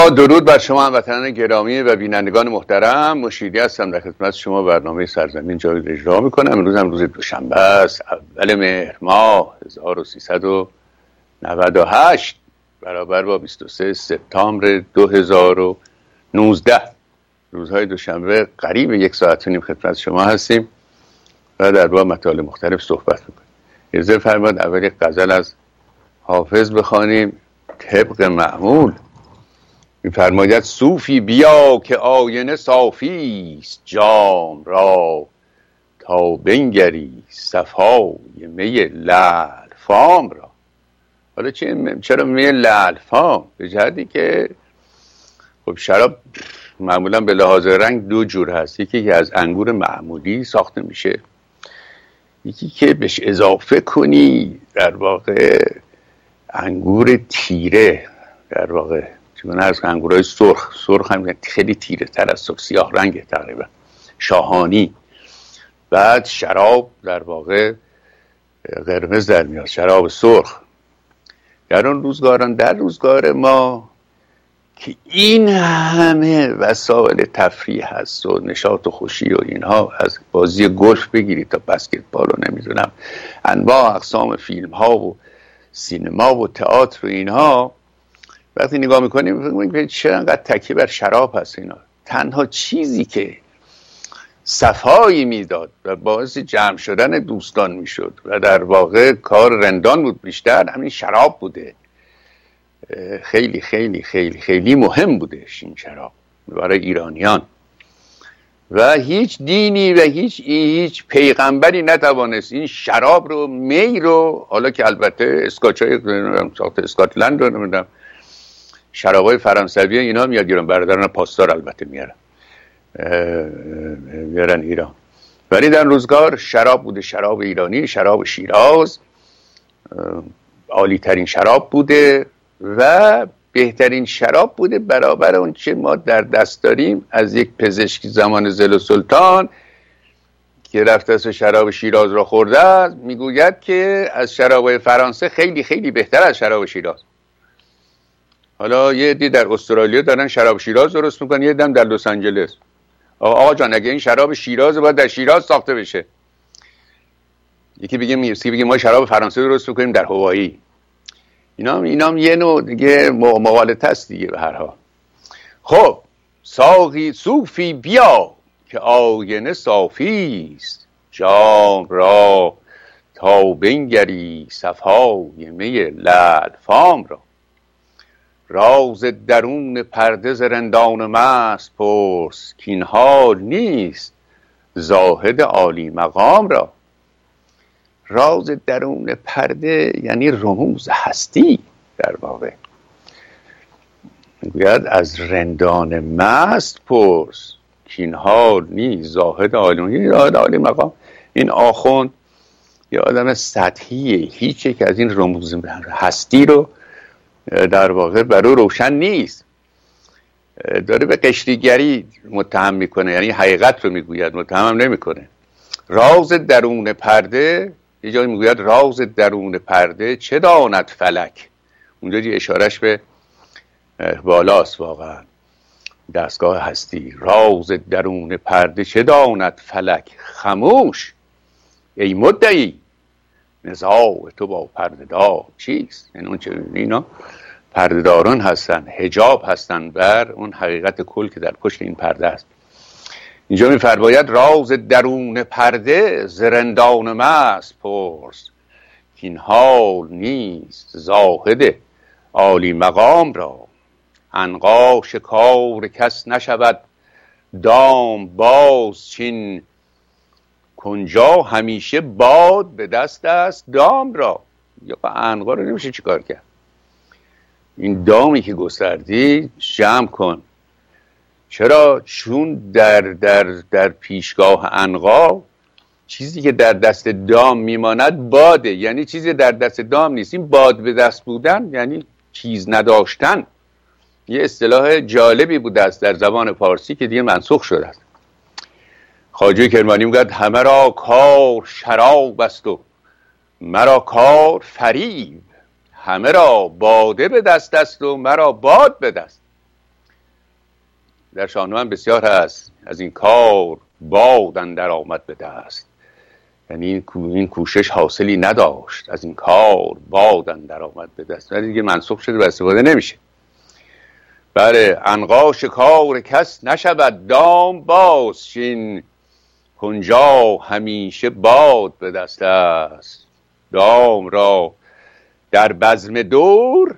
با درود بر شما هموطنان گرامی و بینندگان محترم، مشیری هستم در خدمت شما. برنامه سرزمین جاوید اجرا میکنم. امروز هم روز دوشنبه است، اول مهر ماه 1398 برابر با 23 سپتامبر 2019. روزهای دوشنبه قریب 1 ساعت و نیم خدمت شما هستیم و در با مطالب مختلف صحبت میکنیم. اجازه فرمایید اول یک غزل از حافظ بخوانیم طبق معمول. می‌فرماید صوفی بیا که آینه صافی است جام را، تا بنگری صفای می لعل فام را. حالا چرا می لعل فام؟ به جهتی که خب شراب معمولا به لحاظ رنگ دو جور هست، یکی که از انگور معمولی ساخته میشه، یکی که بهش اضافه کنی در واقع انگور تیره، در واقع چون از انگورای سرخ هم خیلی تیره تر از سیاه رنگه، تقریبا شاهانی. بعد شراب در واقع قرمز در میاد، شراب سرخ. در اون روزگاران، در روزگار ما که این همه وسایل تفریح هست و نشاط و خوشی و اینها، از بازی گلف بگیرید تا بسکتبال و نمیدونم انواع اقسام فیلم ها و سینما و تئاتر و اینها، وقتی نگاه میکنیم چرا انقدر تکیه بر شراب هست اینا. تنها چیزی که صفایی میداد و باعث جمع شدن دوستان میشد و در واقع کار رندان بود بیشتر، همین شراب بوده. خیلی خیلی خیلی خیلی مهم بودش این شراب برای ایرانیان و هیچ دینی و هیچ پیغمبری نتوانست این شراب رو، می رو، حالا که البته اسکاچای ساخت اسکاتلند رو نمیدونم، شرابای فرانسوی اینا میاد ایران، برادران پاسدار البته میارن ایران، ولی در روزگار شراب بوده، شراب ایرانی، شراب شیراز عالی ترین شراب بوده و بهترین شراب بوده برابر اون چه ما در دست داریم. از یک پزشکی زمان ضیا سلطان که رفته است شراب شیراز را خورده است، میگوید که از شراب فرانسه خیلی خیلی بهتر از شراب شیراز. حالا یه عده در استرالیا دارن شراب شیراز درست میکنن، یه عده در لس آنجلس. آقا جان اگه این شراب شیراز باید در شیراز ساخته بشه. یکی بگه ما شراب فرانسه درست میکنیم در هوایی. اینا یه نوع دیگه مغالطه است دیگه به هر حال. خب ساقی صوفی بیا که آینه صافی است جام را، تا بنگری صفای می لعل فام را. راز درون پرده ز رندان مست پرس، کین حال نیست زاهد عالی مقام را. راز درون پرده یعنی رموز هستی. در واقع میگوید از رندان مست پرس، کین حال نیست زاهد عالی مقام. این آخوند یه آدم سطحیه، هیچ یک از این رموز هستی رو در واقع برای روشن نیست، داره به قشریگری متهم میکنه، یعنی حقیقت رو میگوید، متهم نمیکنه. راز درون پرده، یه جایی میگوید راز درون پرده چه داند فلک. اونجا اشارش به بالاست، واقعا دستگاه هستی. راز درون پرده چه داند فلک، خموش ای مدعی نزاع تو با پرده دار چیست. یعنی اون چه اینا پرده داران هستن، حجاب هستن بر اون حقیقت کل که در پشت این پرده است. اینجا می‌فرماید راز درون پرده ز رندان مست پرس، این حال نیست زاهد عالی مقام را. عنقا شکار کس نشود دام باز چین، کنجا همیشه باد به دست است دام را. یا عنقا رو نمیشه چیکار کرد، این دامی که گستردی جمع کن. چرا؟ چون در پیشگاه عنقا چیزی که در دست دام میماند باده، یعنی چیزی در دست دام نیست. این باد به دست بودن یعنی چیز نداشتن. یه اصطلاح جالبی بوده است در زبان فارسی که دیگه منسوخ شده است. خواجه کرمانی میگه همه را کار شراب است و مرا کار فریب، همه را باده به دست است و مرا باد به دست. در شاهنامه هم بسیار هست. از این کار باد اندر آمد به دست، یعنی این کوشش حاصلی نداشت، از این کار باد اندر آمد به دست، ولی دیگه منسوخ شده و استفاده نمیشه. بله، عنقا شکار کس نشود دام باز، چین کنجا همیشه باد به دست است. دام را در بزم دور،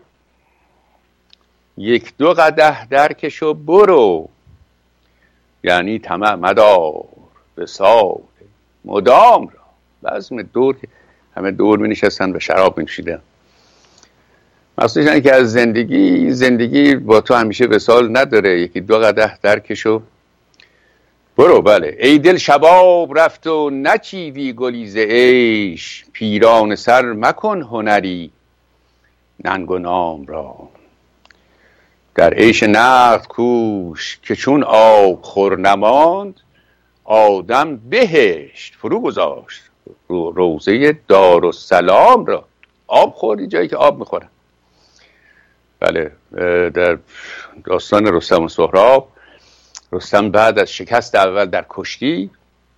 یک دو قدح درکش و برو، یعنی طمع مدار به سال مدام را. بزم دور که همه دور می نشستن و شراب می نوشیدن. مقصودش اینه که از زندگی با تو همیشه وصال نداره، یکی دو قدح درکش و برو. بله، ای دل شباب رفت و نچیدی گلی ز عیش، پیران سر مکن هنری ننگ و نام را. در عیش نقد کوش که چون آب خور نماند، آدم بهشت فرو گذاشت روضه دارالسلام را. آب خوردی جایی که آب میخورن. بله، در داستان رستم و سهراب، رستم بعد از شکست اول در کشتی،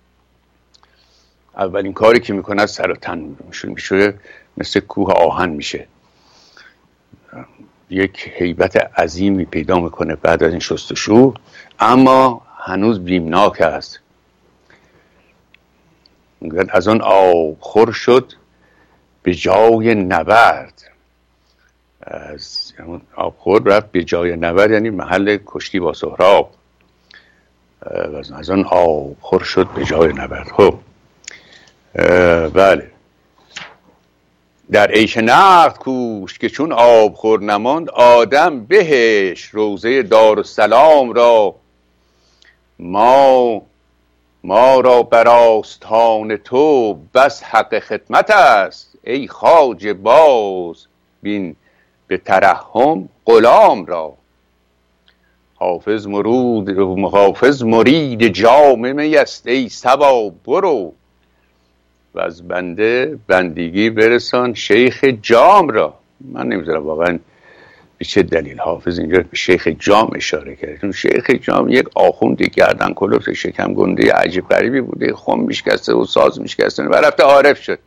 اولین کاری که میکنه سر و تن میشه، مثل کوه آهن میشه، یک هیبت عظیمی پیدا میکنه بعد از این شستشو، اما هنوز بیمناک است. از آن آب خور شد به جای نبرد. از آب خور رفت به جای نبرد، یعنی محل کشتی با سهراب. از آن آب خور شد به جای نبرد. خب بله، در عیش نقد کوش که چون آب خور نماند، آدم بهش روضه دارالسلام را. ما را بر آستان تو بس حق خدمت است، ای خواجه باز بین به ترحم غلام را. حافظ مرید جام می است، ای صبا برو، و از بنده بندگی برسان شیخ جام را. من نمیذارم واقعا به چه دلیل حافظ اینجا به شیخ جام اشاره کرد، چون شیخ جام یک آخوندی گردن کلفت شکم گنده عجیب غریبی بوده، خم میشکسته و ساز میشکسته و رفته عارف شد.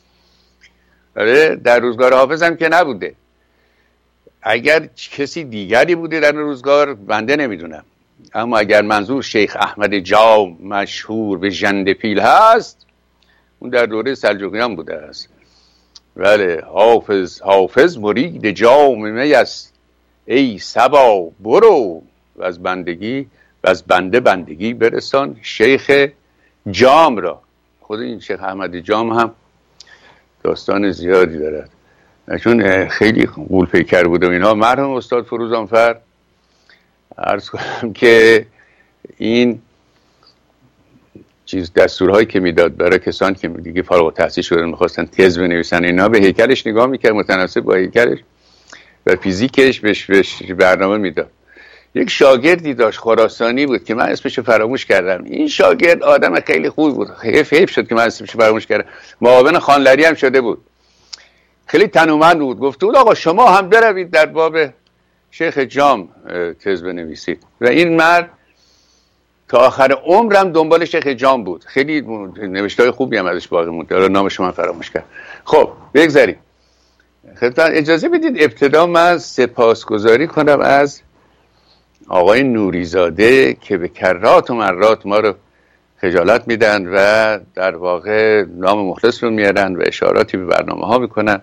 در روزگار حافظ هم که نبوده. اگر کسی دیگری بوده در روزگار بنده نمیدونم، اما اگر منظور شیخ احمد جام مشهور به ژنده پیل هست، اون در دوره سلجوقیان بوده است. بله، حافظ مرید جام می است، ای صبا برو، و از بنده بندگی برسان شیخ جام را. خود این شیخ احمد جام هم داستان زیادی دارد، چون خیلی غول پیکر بوده و اینها. مرحوم استاد فروزانفر عرض کنم که این دستورهایی که میداد برای کسانی که دیگه فارغ التحصیل شدن میخواستن تز بنویسن، اینا به هیکلش نگاه میکرد، متناسب با هیکلش و فیزیکش بهش برنامه میداد. یک شاگردی داشت خراسانی بود که من اسمش فراموش کردم. این شاگرد آدم خیلی خوب بود، حیف شد که من اسمش فراموش کردم. معاون خانلری هم شده بود، خیلی تنومند بود. گفت بود آقا شما هم بروید در باب شیخ جام تز بنویسید. و این مرد تا آخر عمرم دنبال شیخ جام بود. خیلی نوشته‌های خوبی هم ازش باقی مونده، حالا نامش من فراموش کرد. خب بگذاریم. خدمتتون اجازه بدید ابتدا من سپاسگزاری کنم از آقای نوریزاده که به کرات و مرات ما رو خجالت میدن و در واقع نام مخلص رو میارن و اشاراتی به برنامه ها میکنن.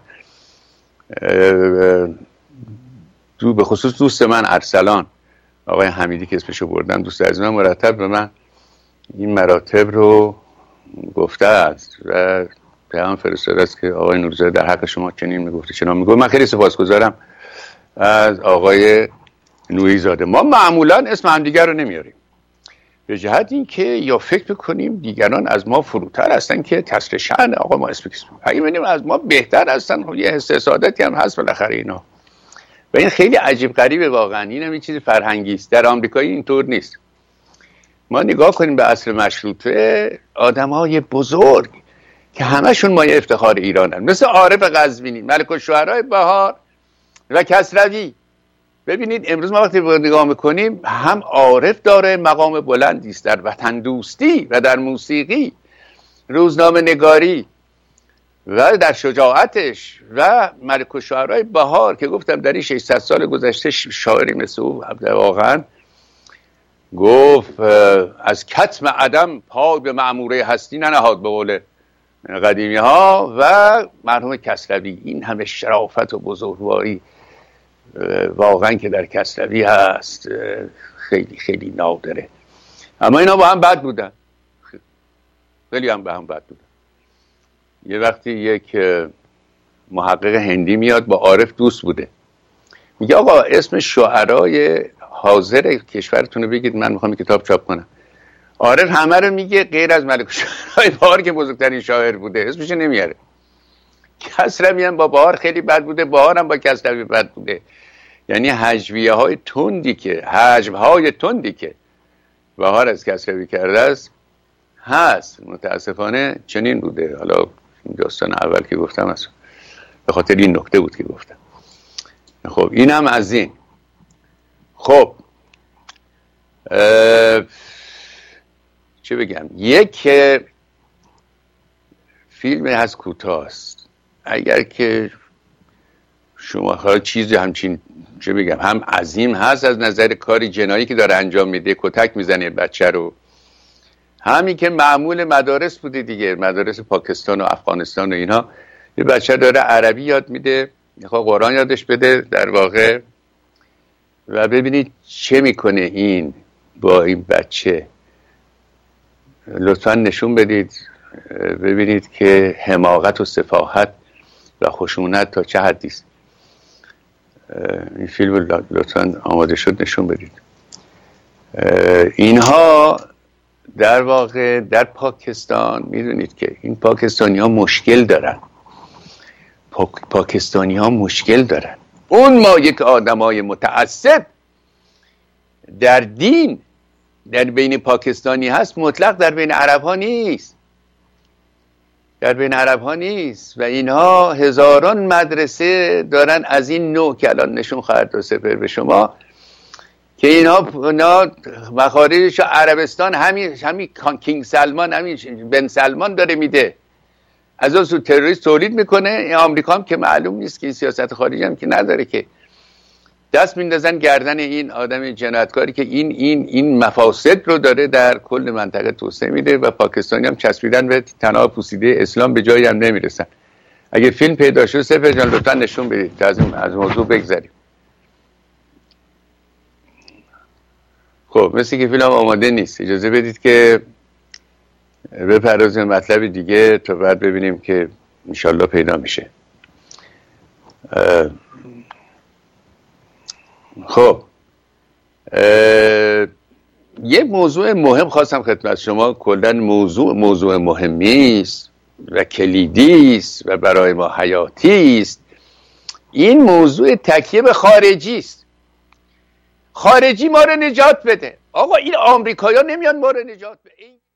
به خصوص دوست من ارسلان، آقای حمیدی که اسمشو بردم، دوست از من مرتب به من این مراتب رو گفته است و پیام فرستاده است که آقای نوریزاده در حق شما چنین میگفته چنان میگفت. من خیلی سپاسگزارم از آقای نوریزاده. ما معمولا اسم همدیگر رو نمیاریم به جهت این که یا فکر بکنیم دیگران از ما فروتر هستن که تصل شأن آقا ما اسم کسیم، اگه ببینیم از ما بهتر هستن، خب یه حس سعادتی هم هست بالاخره اینا. و این خیلی عجیب غریبه واقعا. این هم یه چیز فرهنگی است. در آمریکایی اینطور نیست. ما نگاه کنیم به عصر مشروطه، آدمای بزرگ که همشون مایه افتخار ایرانن، مثل عارف قزوینی، ملک الشعراء بهار و کسروی. ببینید امروز ما وقتی نگاه میکنیم هم عارف داره مقام بلندی است در وطن دوستی و در موسیقی، روزنامه نگاری و در شجاعتش و ملک الشعرای بهار که گفتم در این 600 سال گذشته شاعری مثل او واقعا گفت از کتم عدم پای به معموره هستی ننهاد به قول قدیمی ها. و مرحوم کسروی، این همه شرافت و بزرگواری واقعا که در کسروی هست خیلی خیلی نادره. اما اینا با هم بد بودن، خیلی هم به هم بد بودن. یه وقتی یک محقق هندی میاد با عارف دوست بوده، میگه آقا اسم شاعرای حاضر کشورتون رو بگید، من میخوام کتاب چاپ کنم. عارف همه رو میگه غیر از ملک الشعرای بهار که بزرگترین شاعر بوده، اسمش نمیاره. کسروی هم با بهار خیلی بد بوده، بهار هم با کسروی بد بوده. یعنی هجویه های تندی که بهار از کسروی کرده است هست، متاسفانه چنین بوده. حالا داستان اول که گفتم است به خاطر این نکته بود که گفتم. خب این هم از این. خب چه بگم، یک فیلم هست کوتاه است، اگر که شما چیزی همچین چه بگم هم عظیم هست از نظر کاری جنایی که داره انجام میده، کتک میزنه بچه رو، همین که معمول مدارس بوده دیگه، مدارس پاکستان و افغانستان و اینها، یه بچه داره عربی یاد میده، میخواد قرآن یادش بده در واقع، و ببینید چه میکنه این با این بچه. لطفا نشون بدید ببینید که حماقت و سفاهت و خشونت تا چه حدی است. این فیلم لطفا آماده شد نشون بدید. اینها در واقع در پاکستان میدونید که این پاکستانی ها مشکل دارن، پاکستانی ها مشکل دارن. اون ما یک آدمای متعصب در دین در بین پاکستانی هست، مطلق در بین عرب ها نیست، در بین عرب ها نیست. و اینها هزاران مدرسه دارن از این نوع که الان نشون خواهد داد سپر به شما، که اینا مخارجش عربستان همین کینگ سلمان، همین بن سلمان داره میده، از اون تروریست تولید میکنه. این آمریکا هم که معلوم نیست که این سیاست خارجی هم که نداره، که دست میندازن گردن این آدم جنایتکاری که این مفاسد رو داره در کل منطقه توسعه میده، و پاکستانی هم چسبیدن به تنها پوسیده اسلام، به جایی هم نمیرسن. اگه فیلم پیدا شد سپر جان لطفا نشون بدید تا از موضوع بگذریم. خب مثل که فیلم آماده نیست، اجازه بدید که بپردازیم مطلب دیگه تا بعد ببینیم که انشالله پیدا میشه. خب یه موضوع مهم خواستم خدمت شما، کلا موضوع مهمی است و کلیدی است و برای ما حیاتی است. این موضوع تکیه به خارجی است. خارجی ما رو نجات بده. آقا این آمریکایی‌ها نمیان ما رو نجات بده.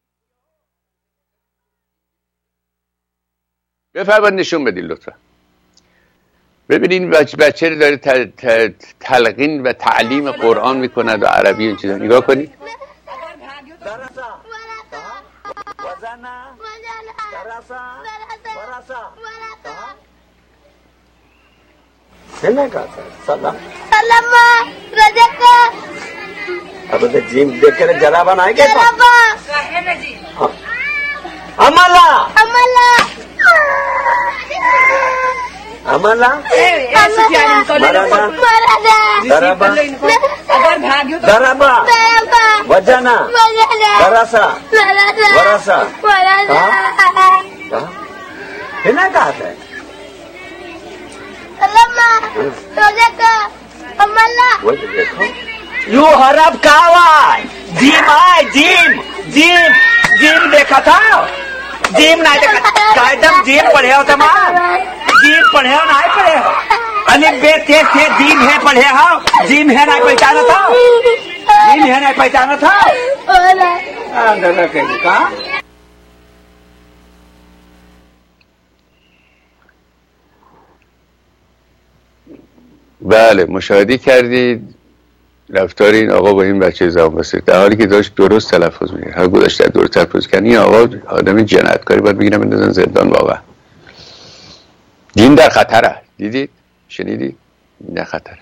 بفرمایید نشون بدید لطفا. ببینین بچه رو داره تلقین و تعلیم قرآن میکند و عربی این چیزا. نگاه کنید. सलाम अब तो जिम देख कर जलावा ना क्या अमला अमला अमला दराबा वजना दरासा वरासा है ना कहा है यू हरब कावा जिम आए जिम देखा था जिम नहीं देखा कायदम जिम पढ़े हो तमाम जिम पढ़े हो नहीं पढ़े हो अलिफ बे थे जिम है पढ़े हो जिम है नहीं पहचाना था जिम है नहीं पहचाना था कहा بله مشاهده کردید رفتار این آقا با این بچه زبان بسیار، در حالی که داشت درست تلفظ می‌کرد، هر گذاشت درست تلفظ کرد. این آقا آدم جنایتکاری، باید بگیرن بندازن زندان. واقعا دین در خطره. دیدید؟ شنیدید؟ این در خطره.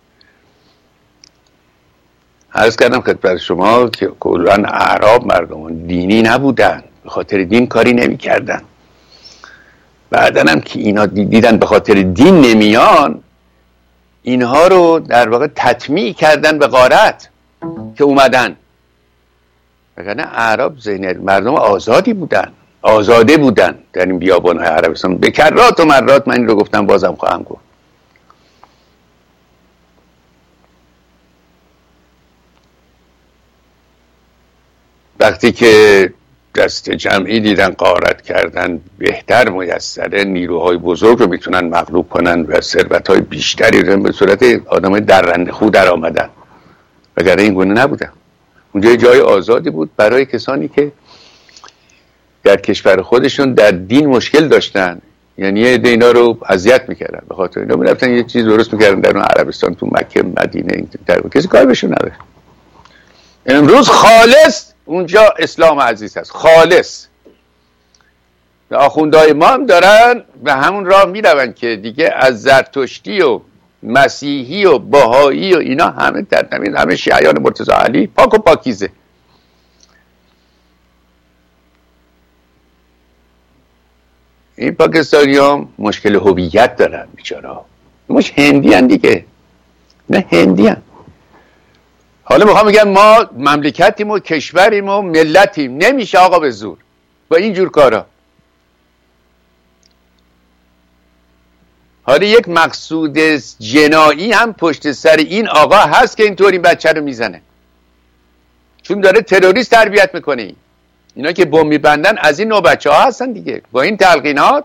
عرض کردم خدمت شما که کلاً اعراب مردمان دینی نبودن، به خاطر دین کاری نمی‌کردن. بعدن هم که اینا دیدن به خاطر دین نمیان، اینها رو در واقع تطمیع کردن به غارت که اومدن. وگرنه اعراب ذهن مردم آزاده بودن در این بیابان‌های عربستان. به کرات و مرات من این رو گفتم، بازم خواهم گفت. وقتی که دست جمعی دیدن غارت کردن بهتر میسره، نیروهای بزرگ رو میتونن مغلوب کنن و ثروت‌های بیشتری رو به صورت آدمای درنده خو در آمدن. وگرنه این گونه نبودن. اونجا جای آزادی بود برای کسانی که در کشور خودشون در دین مشکل داشتن، یعنی یه عده اینا رو اذیت میکردن، به خاطر اینا میرفتن یه چیز درست میکردن در اون عربستان، تو مکه، مدینه، کسی کاری بهشون نداشت. امروز خالص اونجا اسلام عزیز هست، خالص. و آخوندهای ما هم دارن و همون راه میرون که دیگه از زرتشتی و مسیحی و بهایی و اینا همه در نمید، همه شیعیان مرتضی علی پاک و پاکیزه. این پاکستانی هم مشکل هویت دارن بیچاره‌ها. مش هندی هن دیگه، نه هندی هن. حالا میخوام بگم ما مملکتیم و کشوریم و ملتیم، نمیشه آقا به زور با این جور کارا. حالا یک مقصود جنایی هم پشت سر این آقا هست که اینطور این بچه رو میزنه، چون داره تروریست تربیت میکنه. اینا که بمب میبندن از این نوع بچه ها هستن دیگه، با این تلقینات.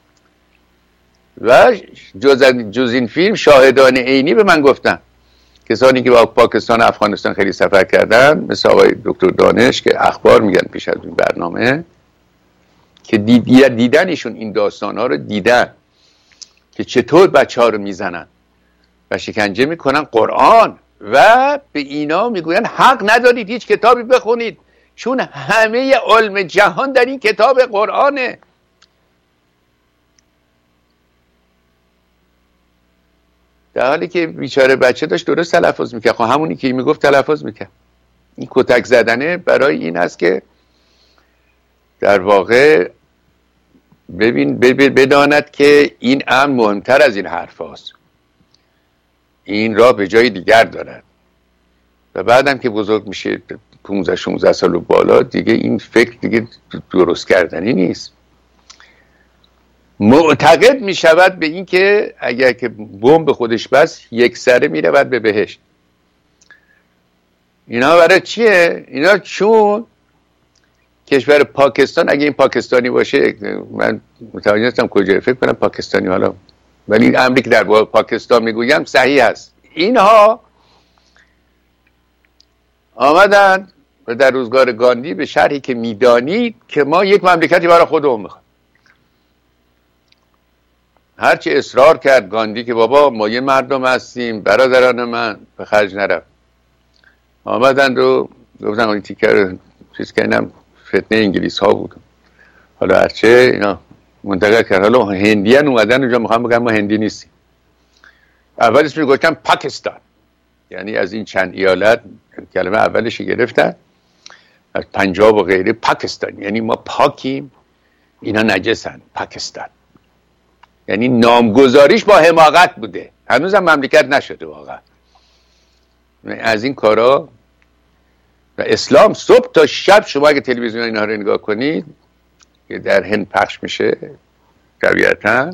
و جز این فیلم شاهدان عینی به من گفتن کسانی که با پاکستان و افغانستان خیلی سفر کردن، مثل آقای دکتر دانش که اخبار میگن پیش از این برنامه، که دیدنشون این داستان ها رو دیدن که چطور بچه ها رو میزنن و شکنجه میکنن قرآن، و به اینا میگوین حق ندارید هیچ کتابی بخونید چون همه علم جهان در این کتاب قرآنه. در حالی که بیچاره بچه داشت درست تلفظ میکرد، خب همونی که میگفت تلفظ میکرد. این کتک زدنه برای این است که در واقع بداند که این امر مهمتر از این حرف هاست، این را به جای دیگر دارد. و بعدم که بزرگ میشه 15-16 سال و بالا، دیگه این فکر دیگه درست کردنی نیست. معتقد میشود به این که اگر که بمب خودش بس یک سره میره بعد به بهشت. اینا برای چیه؟ اینا چون کشور پاکستان، اگه این پاکستانی باشه، من متوجه نیستم کجا، فکر کنم پاکستانی، حالا ولی این امری که در پاکستان میگویم صحیح هست. اینها آمدن و در روزگار گاندی به شرحی که میدانید که ما یک مملکتی برای خودمون میخوایم. هرچی اصرار کرد گاندی که بابا ما یه مردم هستیم، برادران من، به خرج نرفت. آمدن رو گفتن این تیکر چیز که اینم فتنه انگلیس ها بود. حالا هرچه اینا منتقل کرد. حالا هندیان اومدن اونجا، میخوام بگم ما هندی نیستیم. اول اسمش گفتن پاکستان، یعنی از این چند ایالت کلمه اولش گرفتن، از پنجاب و غیره، پاکستان یعنی ما پاکیم، اینا نجسن. پاکستان یعنی نامگذاریش با حماقت بوده، هنوزم مملکت نشده واقعا. از این کارا و اسلام صبح تا شب، شما اگه تلویزیون اینا رو نگاه کنید که در هند پخش میشه طبیعتا،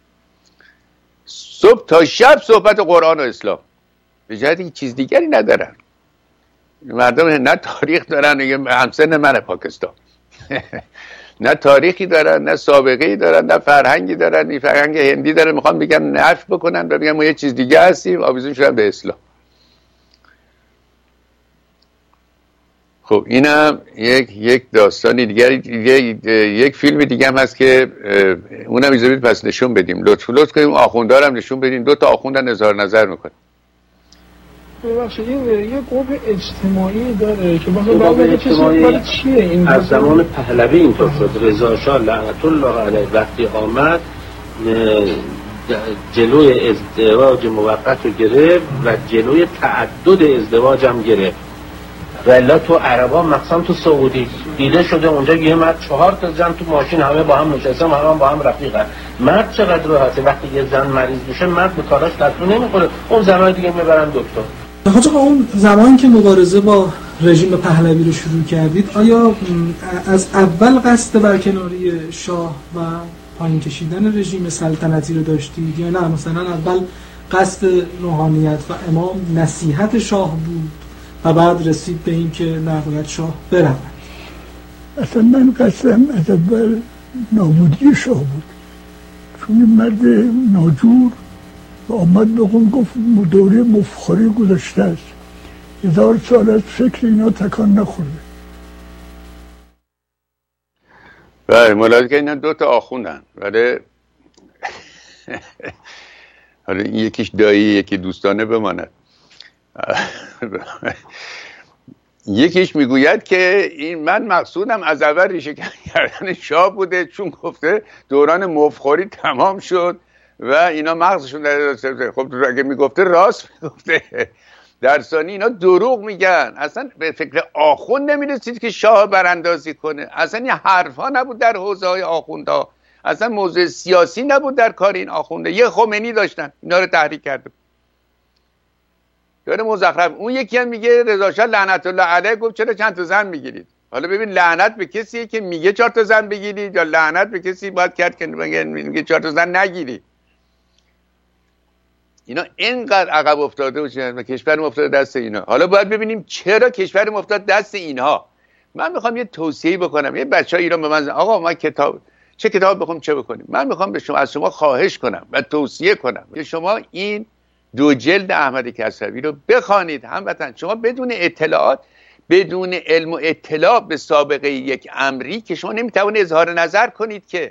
صبح تا شب صحبت قرآن و اسلام، به جهت هیچ چیز دیگری ندارن. مردم نه تاریخ دارن، همسن من پاکستان نه تاریخی دارن، نه سابقه‌ای دارن، نه فرهنگی دارن، نه فرهنگ هندی دارن. میخوام بگم نفی بکنن و بگم ما یه چیز دیگه هستیم، آویزون شدن به اسلام. خب اینم یک داستانی دیگر، یک فیلم دیگه هم هست که اونم اجازه پس نشون بدیم. لطف کنیم آخوندارم نشون بدیم. 2 تا آخوندن اظهار نظر میکنه. ببخشید این یه قوم اجتماعی داره که مثلا قوم اجتماعی چیه این؟ از زمان پهلوی اینطور شد. رضا شاه لعنت الله علیه وقتی آمد جلوی ازدواج موقت رو گرفت و جلوی تعدد ازدواج هم گرفت. ولی تو عربا مخصوصا تو سعودی دیده شده اونجا یه مرد 4 تا زن تو ماشین همه با هم نشستن، همه با هم رفیقن. مرد چقدر راحته وقتی یه زن مریض میشه مرد به کاراش دست نمیخوره، اون زنای دیگه میبرن دکتر. حاج آقا اون زمانی که مبارزه با رژیم پهلوی رو شروع کردید آیا از اول قصد برکناری شاه و پایین کشیدن رژیم سلطنتی رو داشتید یا نه مثلا اول قصد روحانیت و امام نصیحت شاه بود و بعد رسید به این که نباید شاه برود؟ اصلا من قصدم از اول نابودی شاه بود، چون این مرد ناجور و آمد به قوم گفت دوره مفخوری گذاشته است، 1000 سال از فکر اینا تکان نخورده. بله ملاحظه که اینا 2 تا آخوندن، ولی حالا یکیش دایی یکی دوستانه بماند. یکیش میگوید که این من مقصودم از اول ریشه کردن شاه بوده، چون گفته دوران مفخوری تمام شد و اینا مغزشون در. خب اگه میگفته راست میگفته. در ثانی اینا دروغ میگن. اصلا به فکر آخوند نمیرسید که شاه براندازی کنه. اصلا این حرفا نبود در حوزه های آخوندها. اصلا موضوع سیاسی نبود در کار این آخونده. یه خمینی داشتن اینا رو تحریک کرده داره مزخرف. اون یکی هم میگه رضا شاه لعنت الله علیه گفت چرا چند تا زن میگیرید. حالا ببین لعنت به کسیه که میگه 4 تا زن بگیرید یا لعنت به کسی باید کرد که میگه 4 تا زن نگیرید. اینا اینقدر عقب افتاده و کشورم افتاده دست اینا. حالا باید ببینیم چرا کشورم افتاد دست اینها. من میخوام یه توصیه بکنم. یه بچهای ایران به من آقا ما چه کتاب بخونیم چه بکنیم. من میخوام به شما از شما خواهش کنم و توصیه کنم که شما این 2 جلد احمد کسروی رو بخوانید. هموطن شما بدون اطلاعات، بدون علم و اطلاع به سابقه یک امری که شما نمیتوانید اظهار نظر کنید که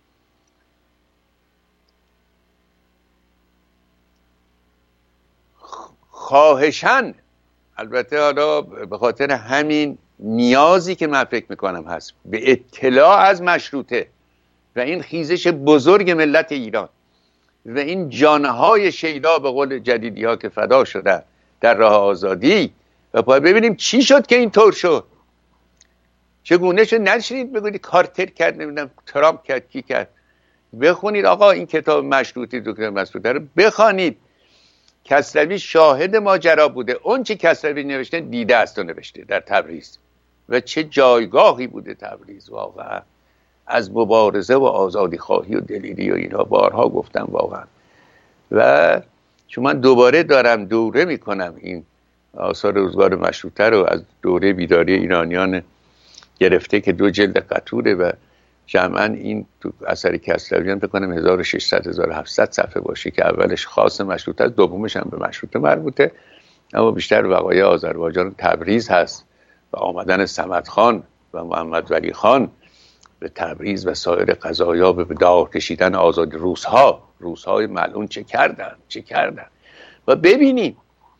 خواهشاً. البته حالا به خاطر همین نیازی که من فکر میکنم هست به اطلاع از مشروطه و این خیزش بزرگ ملت ایران و این جانهای شیدا به قول جدیدی ها که فدا شدن در راه آزادی و باید ببینیم چی شد که این طور شد. چگونه شد؟ نشینید بگویید کارتر کرد، نمیدونم ترامپ کرد، کی کرد. بخونید آقا این کتاب مشروطی دکتر مسعود رو بخوانید. کسروی شاهد ماجرا بوده. اون چه کسروی نوشته دیده است و نوشته در تبریز و چه جایگاهی بوده تبریز. واقعا از مبارزه و آزادی خواهی و دلیری و اینها بارها گفتم واقعا. و چون من دوباره دارم دوره میکنم این آثار روزگار مشروطه رو از دوره بیداری ایرانیان گرفته که 2 جلد قطوره و جمعا این تو اثر کسرویان فکر کنم 1600 1700 صفحه باشه که اولش خاص مشروطه است، دومش هم به مشروطه مربوطه، اما بیشتر وقایع آذربایجان تبریز هست و آمدن صمدخان و محمد ولی خان به تبریز و سایر قضایا به داغ کشیدن آزادی روس‌های ملعون چه کردن و ببینیم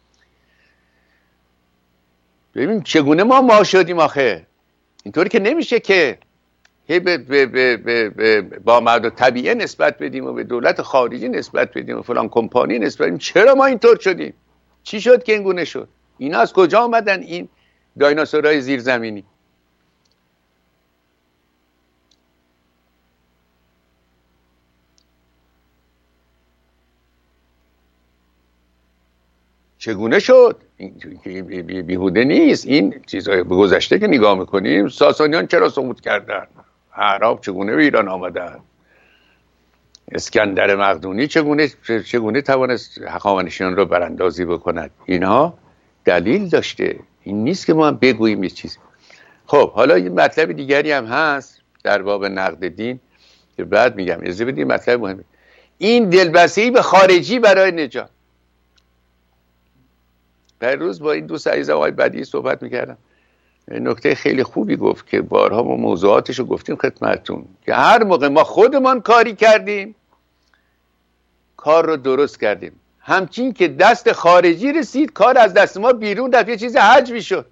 چگونه ما شدیم. آخه اینطوری که نمیشه که با مرد طبیعه نسبت بدیم و به دولت خارجی نسبت بدیم و فلان کمپانی نسبت بدیم. چرا ما اینطور شدیم؟ چی شد که این گونه شد؟ اینا از کجا آمدن این دایناسورهای زیرزمینی؟ چگونه شد؟ این بیهوده نیست. این چیزهای به گذشته که نگاه میکنیم، ساسانیان چرا صعود کردن؟ اعراب چگونه به ایران آمدن؟ اسکندر مقدونی چگونه توانست هخامنشیان رو براندازی بکند؟ اینها دلیل داشته. این نیست که ما بگوییم یه چیز. خب حالا یه مطلب دیگری هم هست در باب نقد دین که بعد میگم. اجازه بدید مطلب مهمه. این دلبستگی به خارجی برای نجات. در روز با این 2 عزیزم آقای بدیعی صحبت میکردم. نکته خیلی خوبی گفت که بارها ما موضوعاتش رو گفتیم خدمتتون که هر موقع ما خودمان کاری کردیم کار رو درست کردیم، همچین که دست خارجی رسید کار از دست ما بیرون رفت، یه چیز حجمی شد.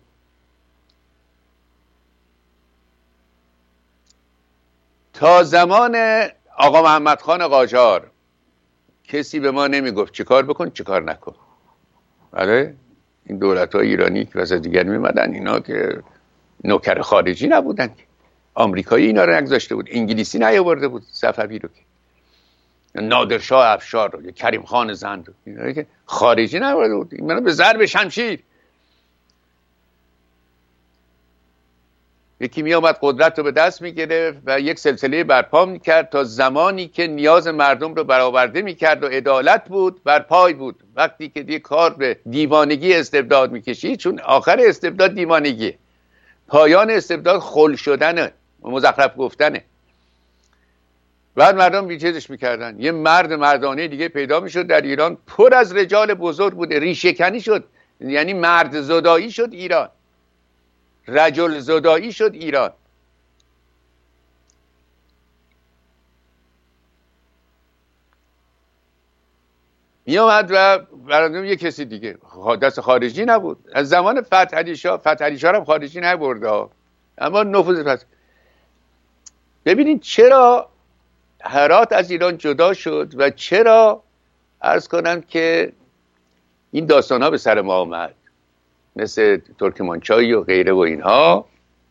تا زمان آقا محمد خان قاجار کسی به ما نمیگفت چه کار بکن چه کار نکن. بله این دولت‌های ایرانی که واسه دیگر میمدن اینا که نوکر خارجی نبودن که، آمریکایی اینا رو نگذاشته بود، انگلیسی نیاورده بود صفوی رو که، نادرشاه افشار رو یا کریم خان زند رو اینا که خارجی نیاورده بود، اینا به ضرب شمشیر. یکی می آمد قدرت رو به دست می گرفت و یک سلسله برپا می کرد تا زمانی که نیاز مردم رو برآورده می کرد و عدالت بود بر پای بود. وقتی که دیگه کار به دیوانگی استبداد می کشید، چون آخر استبداد دیوانگیه، پایان استبداد خل شدنه و مزخرف گفتنه، بعد مردم بیچیزش میکردن. یه مرد مردانه دیگه پیدا میشد در ایران، پر از رجال بزرگ بوده، ریشه کنی شد، یعنی مرد زدایی شد ایران، رجل زدایی شد ایران. می آمد و برادرم یه کسی دیگه، دست خارجی نبود. از زمان فتحعلی شاه هم خارجی نبرده، اما نفوذ پس. ببینید چرا هرات از ایران جدا شد و چرا عرض کنم که این داستان ها به سر ما آمد، مثل ترکمانچای و غیره و اینها.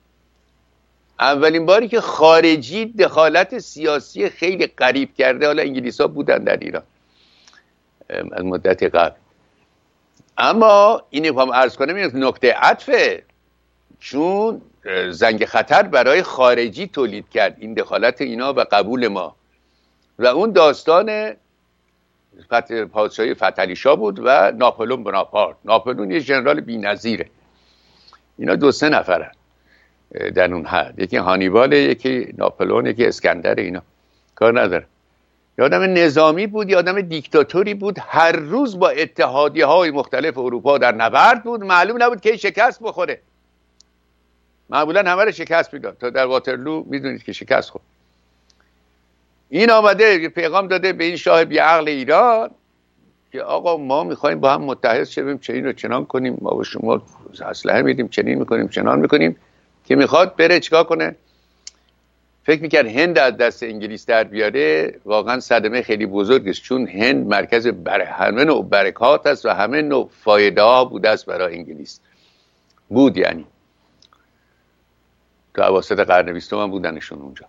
اولین باری که خارجی دخالت سیاسی خیلی غریب کرده، حالا انگلیس ها بودن در ایران از مدت قبل، اما اینو هم عرض کنم این نکته عطفه، چون زنگ خطر برای خارجی تولید کرد این دخالت اینا و قبول ما. و اون داستان پادشاهی فتحعلی شاه بود و ناپلئون بناپارت. ناپلئون یه ژنرال بی‌نظیره، اینا 2-3 نفرن در اون حد، یکی هانیبال، یکی ناپلئون، یکی اسکندر، اینا کار نداره. یه آدم نظامی بود، یه آدم دیکتاتوری بود، هر روز با اتحادیه های مختلف اروپا در نبرد بود، معلوم نبود که شکست بخوره، معمولا همه رو شکست میداد تا در واترلو میدونید که شکست خورد. این آمده یه پیغام داده به این شاه بیعقل ایران که آقا ما میخوایم با هم متحد شویم، چنین رو چنان کنیم، ما با شما اسلحه میدیم، چنین میکنیم چنان میکنیم، که میخواد بره چیکار کنه. فکر میکرد هند از دست انگلیس در بیاره، واقعا صدمه خیلی بزرگ است، چون هند مرکز همه نوع برکات است و همه نوع فایده ها بوده است برای انگلیس بود، یعنی تو اواسط قرن 20 هم بودنشون اونجا.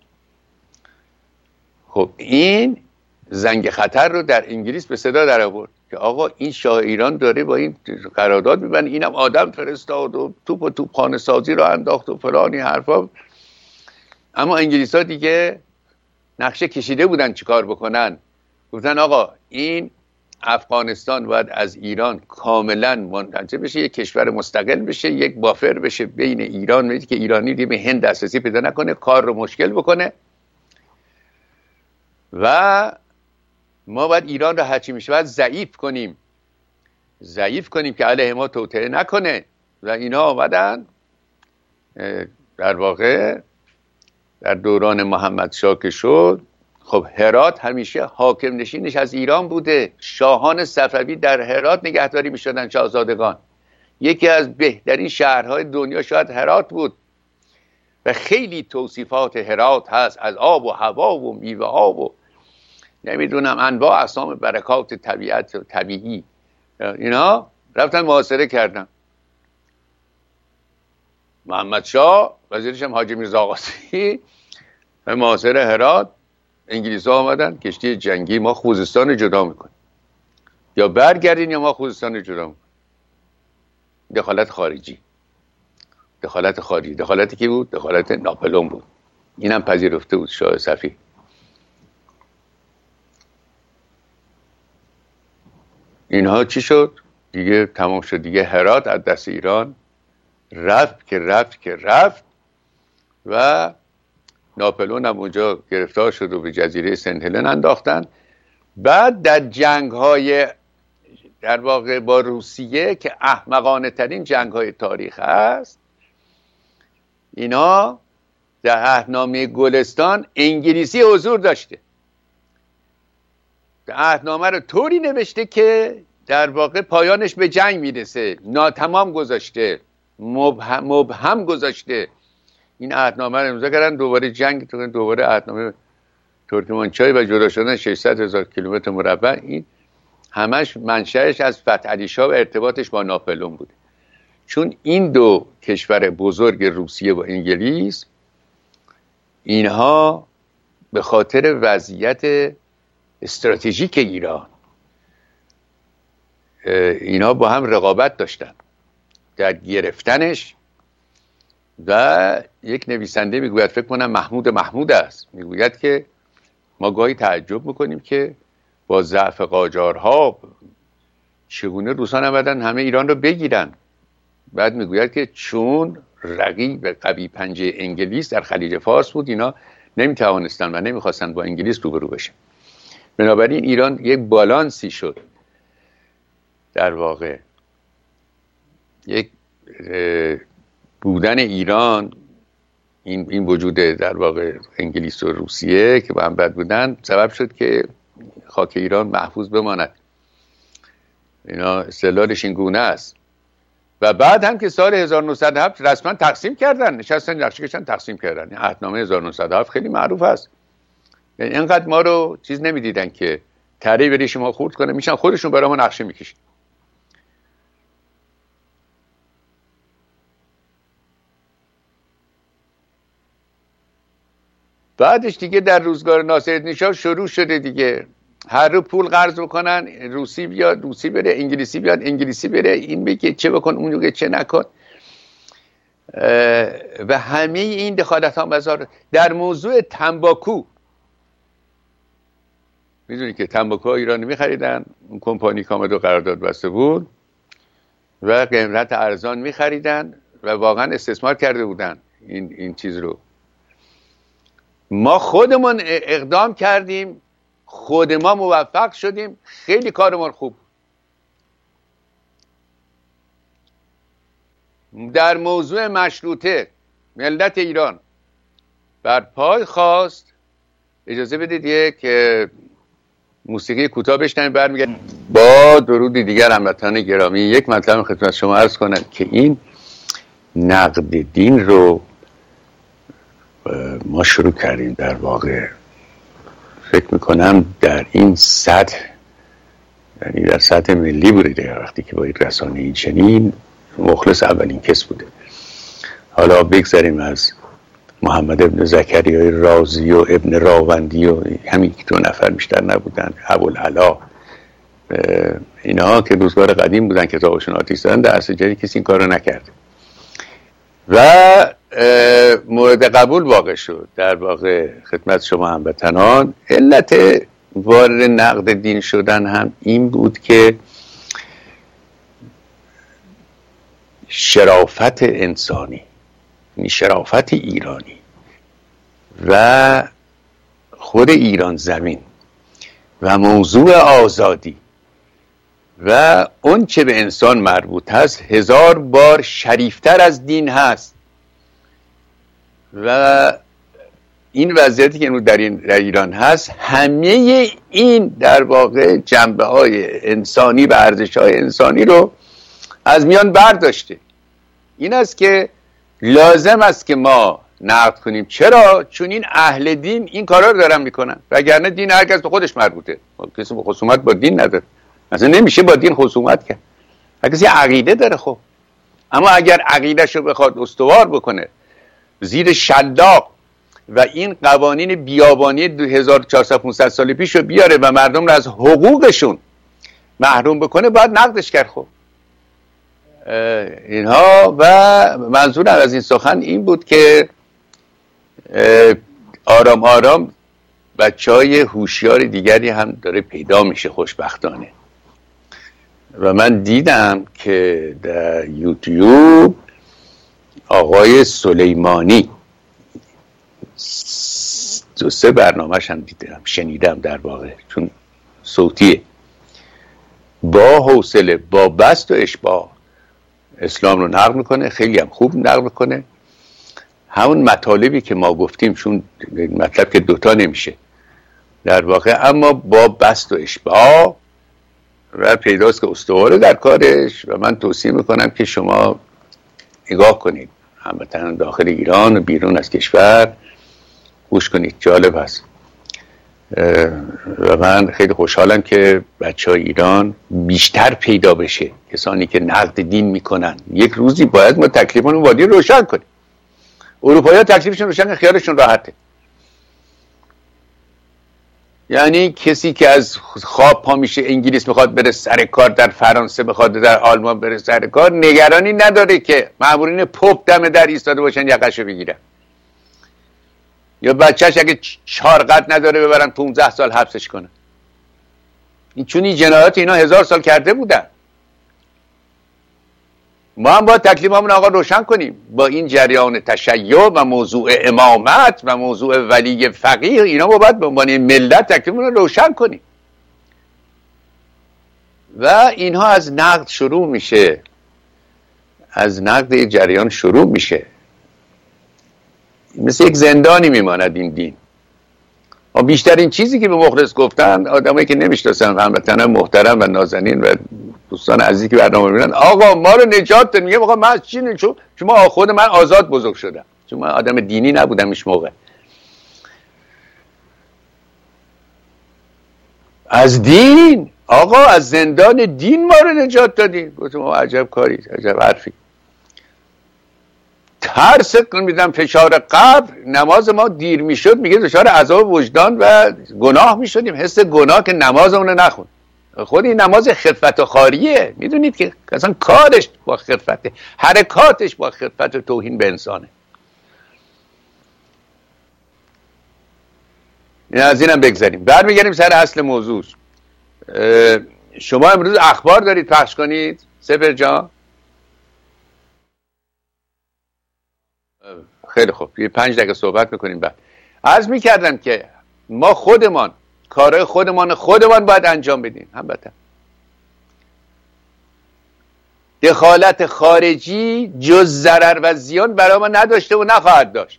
خب این زنگ خطر رو در انگلیس به صدا در آورد که آقا این شاه ایران داره با این قرارداد میبنده، اینم آدم فرستاد و توپ و توپخانه سازی رو انداخت و فلانی حرفا. اما انگلیس ها دیگه نقشه کشیده بودن چیکار بکنن. گفتن آقا این افغانستان باید از ایران کاملا منتجه بشه، یک کشور مستقل بشه، یک بافر بشه بین ایران، میگه که ایرانی دیگه به هند دسترسی پیدا نکنه، کار رو مشکل بکنه، و ما باید ایران رو هرچی میشه باید ضعیف کنیم که علیه ما توطئه نکنه. و اینا آمدن در واقع در دوران محمد شاه که شد. خب هرات همیشه حاکم نشینش از ایران بوده، شاهان صفوی در هرات نگهداری میشدن، شاهزادگان. یکی از بهترین شهرهای دنیا شاید هرات بود و خیلی توصیفات هرات هست، از آب و هوا و میوه ها و نمیدونم انواع اقسام برکات طبیعت طبیعی، اینا رفتن محاصره کردن. محمد شاه وزیرش هم حاجی میرزا آقاسی و محاصره هرات. انگلیس ها آمدن کشتی جنگی، ما خوزستان جدا میکنیم، یا برگردین یا ما خوزستان جدا میکنیم. دخالت خارجی دخالتی کی بود؟ دخالت ناپلئون بود. اینم پذیرفته بود شاه صفی. اینها چی شد؟ دیگه تمام شد، دیگه هرات از دست ایران رفت و ناپلئون هم اونجا گرفتار شد و به جزیره سنت هلن انداختن. بعد در جنگ‌های در واقع با روسیه که احمقانه ترین جنگ‌های تاریخ است، اینا در عهدنامه گلستان انگلیسی حضور داشته. عهدنامه رو طوری نوشته که در واقع پایانش به جنگ میرسه، ناتمام گذاشته، مبهم گذاشته. این عهدنامه رو امضا کردن، دوباره جنگ، دوباره عهدنامه ترکمانچای و جدا شدن 600,000 کیلومتر مربع. این همش منشأش از فتح علی شاه و ارتباطش با ناپلئون بوده، چون این دو کشور بزرگ روسیه و انگلیس، اینها به خاطر وضعیت استراتژیک ایران اینا با هم رقابت داشتن در گرفتنش. و یک نویسنده میگوید، فکر کنم محمود است، میگوید که ما گاهی تعجب میکنیم که با ضعف قاجارها چگونه روسان آمدن همه ایران رو بگیرن. بعد میگوید که چون رقیب قوی پنجه انگلیس در خلیج فارس بود، اینا نمیتوانستن و نمیخواستن با انگلیس روبرو بشن. بنابراین ایران یک بالانسی شد، در واقع یک بودن ایران، این وجود در واقع انگلیس و روسیه که با هم بد بودن سبب شد که خاک ایران محفوظ بماند. اینا استدلالش این گونه است. و بعد هم که سال 1907 رسما تقسیم کردن، نشستن نقشه کشن تقسیم کردن. عهدنامه 1907 خیلی معروف است. یعنی اینقدر ما رو چیز نمیدیدن که تری به ریش ما خورد کنه، میشن خودشون برای ما نقشه میکشن. بعدش دیگه در روزگار ناصرالدین شاه شروع شده دیگه، هر رو پول قرض بکنن، روسی بیاد روسی بره، انگلیسی بیاد انگلیسی بره، این بگه چه بکن اون بگه چه نکن. و همه این دخالت ها بازار در موضوع تنباکو، میدونی که تنباکو ها ایرانی میخریدن، اون کمپانی کامدو قرارداد بسته بود و قیمت ارزان میخریدن و واقعا استثمار کرده بودن این چیز رو. ما خودمون اقدام کردیم، خود ما موفق شدیم، خیلی کارمون خوب. در موضوع مشروطه ملت ایران بر پای خواست. اجازه بدید یک موسیقی کوتاه بشنویم، برمیگردیم با درود دیگر. هموطنان گرامی، یک مطلب خدمت شما عرض کنم که این نقد دین رو ما شروع کردیم. در واقع فکر میکنم در این سطح، یعنی در سطح ملی بوده، وقتی که با این رسانه این چنین مخلص اولین کس بوده. حالا بگذاریم از محمد ابن زکریای رازی و ابن راوندی و همین دو نفر بیشتر نبودن، ابوالعلا، اینها که روزگار قدیم بودن کتابشون آتیش زدن، در عصر جدید کسی این کار رو نکرد و مورد قبول واقع شد. در واقع خدمت شما هموطنان، علت وارد نقد دین شدن هم این بود که شرافت انسانی، شرافت ایرانی و خود ایران زمین و موضوع آزادی و اون چه به انسان مربوط هست 1000 بار شریفتر از دین هست. و این وضعیتی که در ایران هست، همه این در واقع جنبه های انسانی و ارزش های انسانی رو از میان برداشته. این است که لازم است که ما نقد کنیم. چرا؟ چون این اهل دین این کارا رو دارن میکنن، وگرنه دین هر کس به خودش مربوطه. کسی به خصومت با دین نداره، اصلا نمیشه با دین خصومت کرد. هر کسی عقیده داره خب، اما اگر عقیده‌شو بخواد استوار بکنه زیر شلاق و این قوانین بیابانی 1400-500 سال پیش رو بیاره و مردم رو از حقوقشون محروم بکنه، باید نقدش کرد. خب اینها و منظورم از این سخن این بود که آرام آرام بچهای هوشیار دیگری هم داره پیدا میشه خوشبختانه. و من دیدم که در یوتیوب آقای سلیمانی 2-3 برنامه‌ش هم دیدم، شنیدم در واقع، چون صوتیه، با حوصله، با بسط و اشباع اسلام رو نقد میکنه، خیلی هم خوب نقد میکنه. همون مطالبی که ما گفتیم، چون مطلب که دوتا نمیشه در واقع، اما با بسط و اشباع و پیداست که استواره در کارش. و من توصیه میکنم که شما نگاه کنید، هموطنان داخل ایران و بیرون از کشور گوش کنید، جالب هست. و من خیلی خوشحالم که بچه‌های ایران بیشتر پیدا بشه، کسانی که نقد دین میکنن. یک روزی باید ما تکلیفمون وادی روشن کنیم. اروپایی‌ها تکلیفشون روشن، خیالشون راحته. یعنی کسی که از خواب پا میشه انگلیس میخواد بره سر کار، در فرانسه میخواد در آلمان بره سر کار، نگرانی نداره که مامورین پاپ دم در ایستاده باشن یقه‌شو بگیرن، یا بچهش اگه 4 قد نداره ببرن 15 سال حبسش کنن. چون این جنایات اینا 1000 سال کرده بودن. ما هم باید تکلیفمون آقا روشن کنیم با این جریان تشیع و موضوع امامت و موضوع ولی فقیه. اینا ما باید به عنوان ملت تکلیفمون رو روشن کنیم. و اینها از نقد شروع میشه، از نقد جریان شروع میشه. مثل یک زندانی میماند این دین. و بیشترین چیزی که به مخلص گفتن آدمایی که نمیشناسن، هموطنان محترم و نازنین و دوستان عزیزی که برنامه میبینن، آقا ما رو نجات ده. میگه آقا من از چی نجات؟ چون خود من آزاد بزرگ شدم، چون من آدم دینی نبودم ایش موقع. از دین، آقا از زندان دین ما رو نجات دادین. گفتم عجب کاری، عجب حرفی. ترس میدم فشار قبر، نماز ما دیر میشد، میگه دچار عذاب وجدان و گناه میشدیم، حس گناه که نماز اون نخون. خود این نماز خفت و خاریه. میدونید که اصلا کارش با خفته، حرکاتش با خفت و توهین به انسانه. از اینم بگذاریم، برمیگردیم سر اصل موضوع. شما امروز اخبار دارید پخش کنید سپر جان؟ خیلی خوب، یه 5 دقیقه صحبت میکنیم. بعد عرض میکردم که ما خودمان کارهای خودمان باید انجام بدیم. البته دخالت خارجی جز ضرر و زیان برای ما نداشته و نخواهد داشت.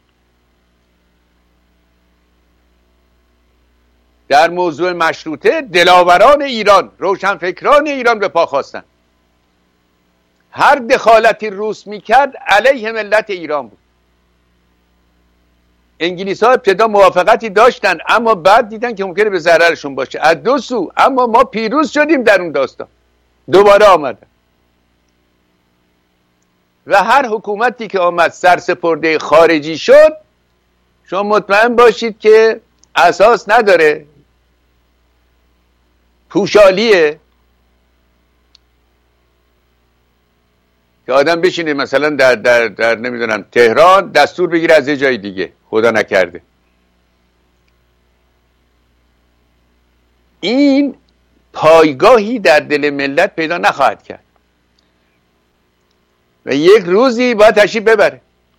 در موضوع مشروطه دلاوران ایران، روشنفکران ایران به پا خواستن. هر دخالتی روس میکرد علیه ملت ایران بود. انگلیس ها ابتدا موافقتی داشتن، اما بعد دیدن که ممکنه به ضررشون باشه از دو سو. اما ما پیروز شدیم در اون داستان، دوباره آمدن. و هر حکومتی که آمد سرسپرده خارجی شد، شما مطمئن باشید که اساس نداره، پوشالیه، که آدم بشینه مثلا در نمیدونم تهران دستور بگیره از یه جای دیگه، خدا نکرده. این پایگاهی در دل ملت پیدا نخواهد کرد و یک روزی باید تشریف ببره.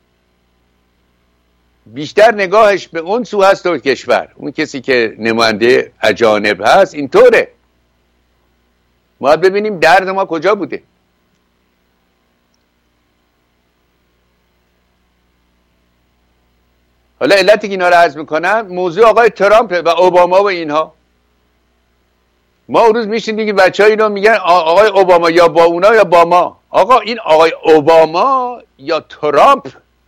بیشتر نگاهش به اون سو هست و کشور، اون کسی که نماینده اجانب هست اینطوره. ما ببینیم درد ما کجا بوده. حالا علتی که اینا رو عرض میکنم موضوع آقای ترامپ و اوباما و اینها. ما اون روز میشین که بچه‌ها اینو میگن آقای اوباما یا با اونا یا با ما. آقا این آقای اوباما یا ترامپ،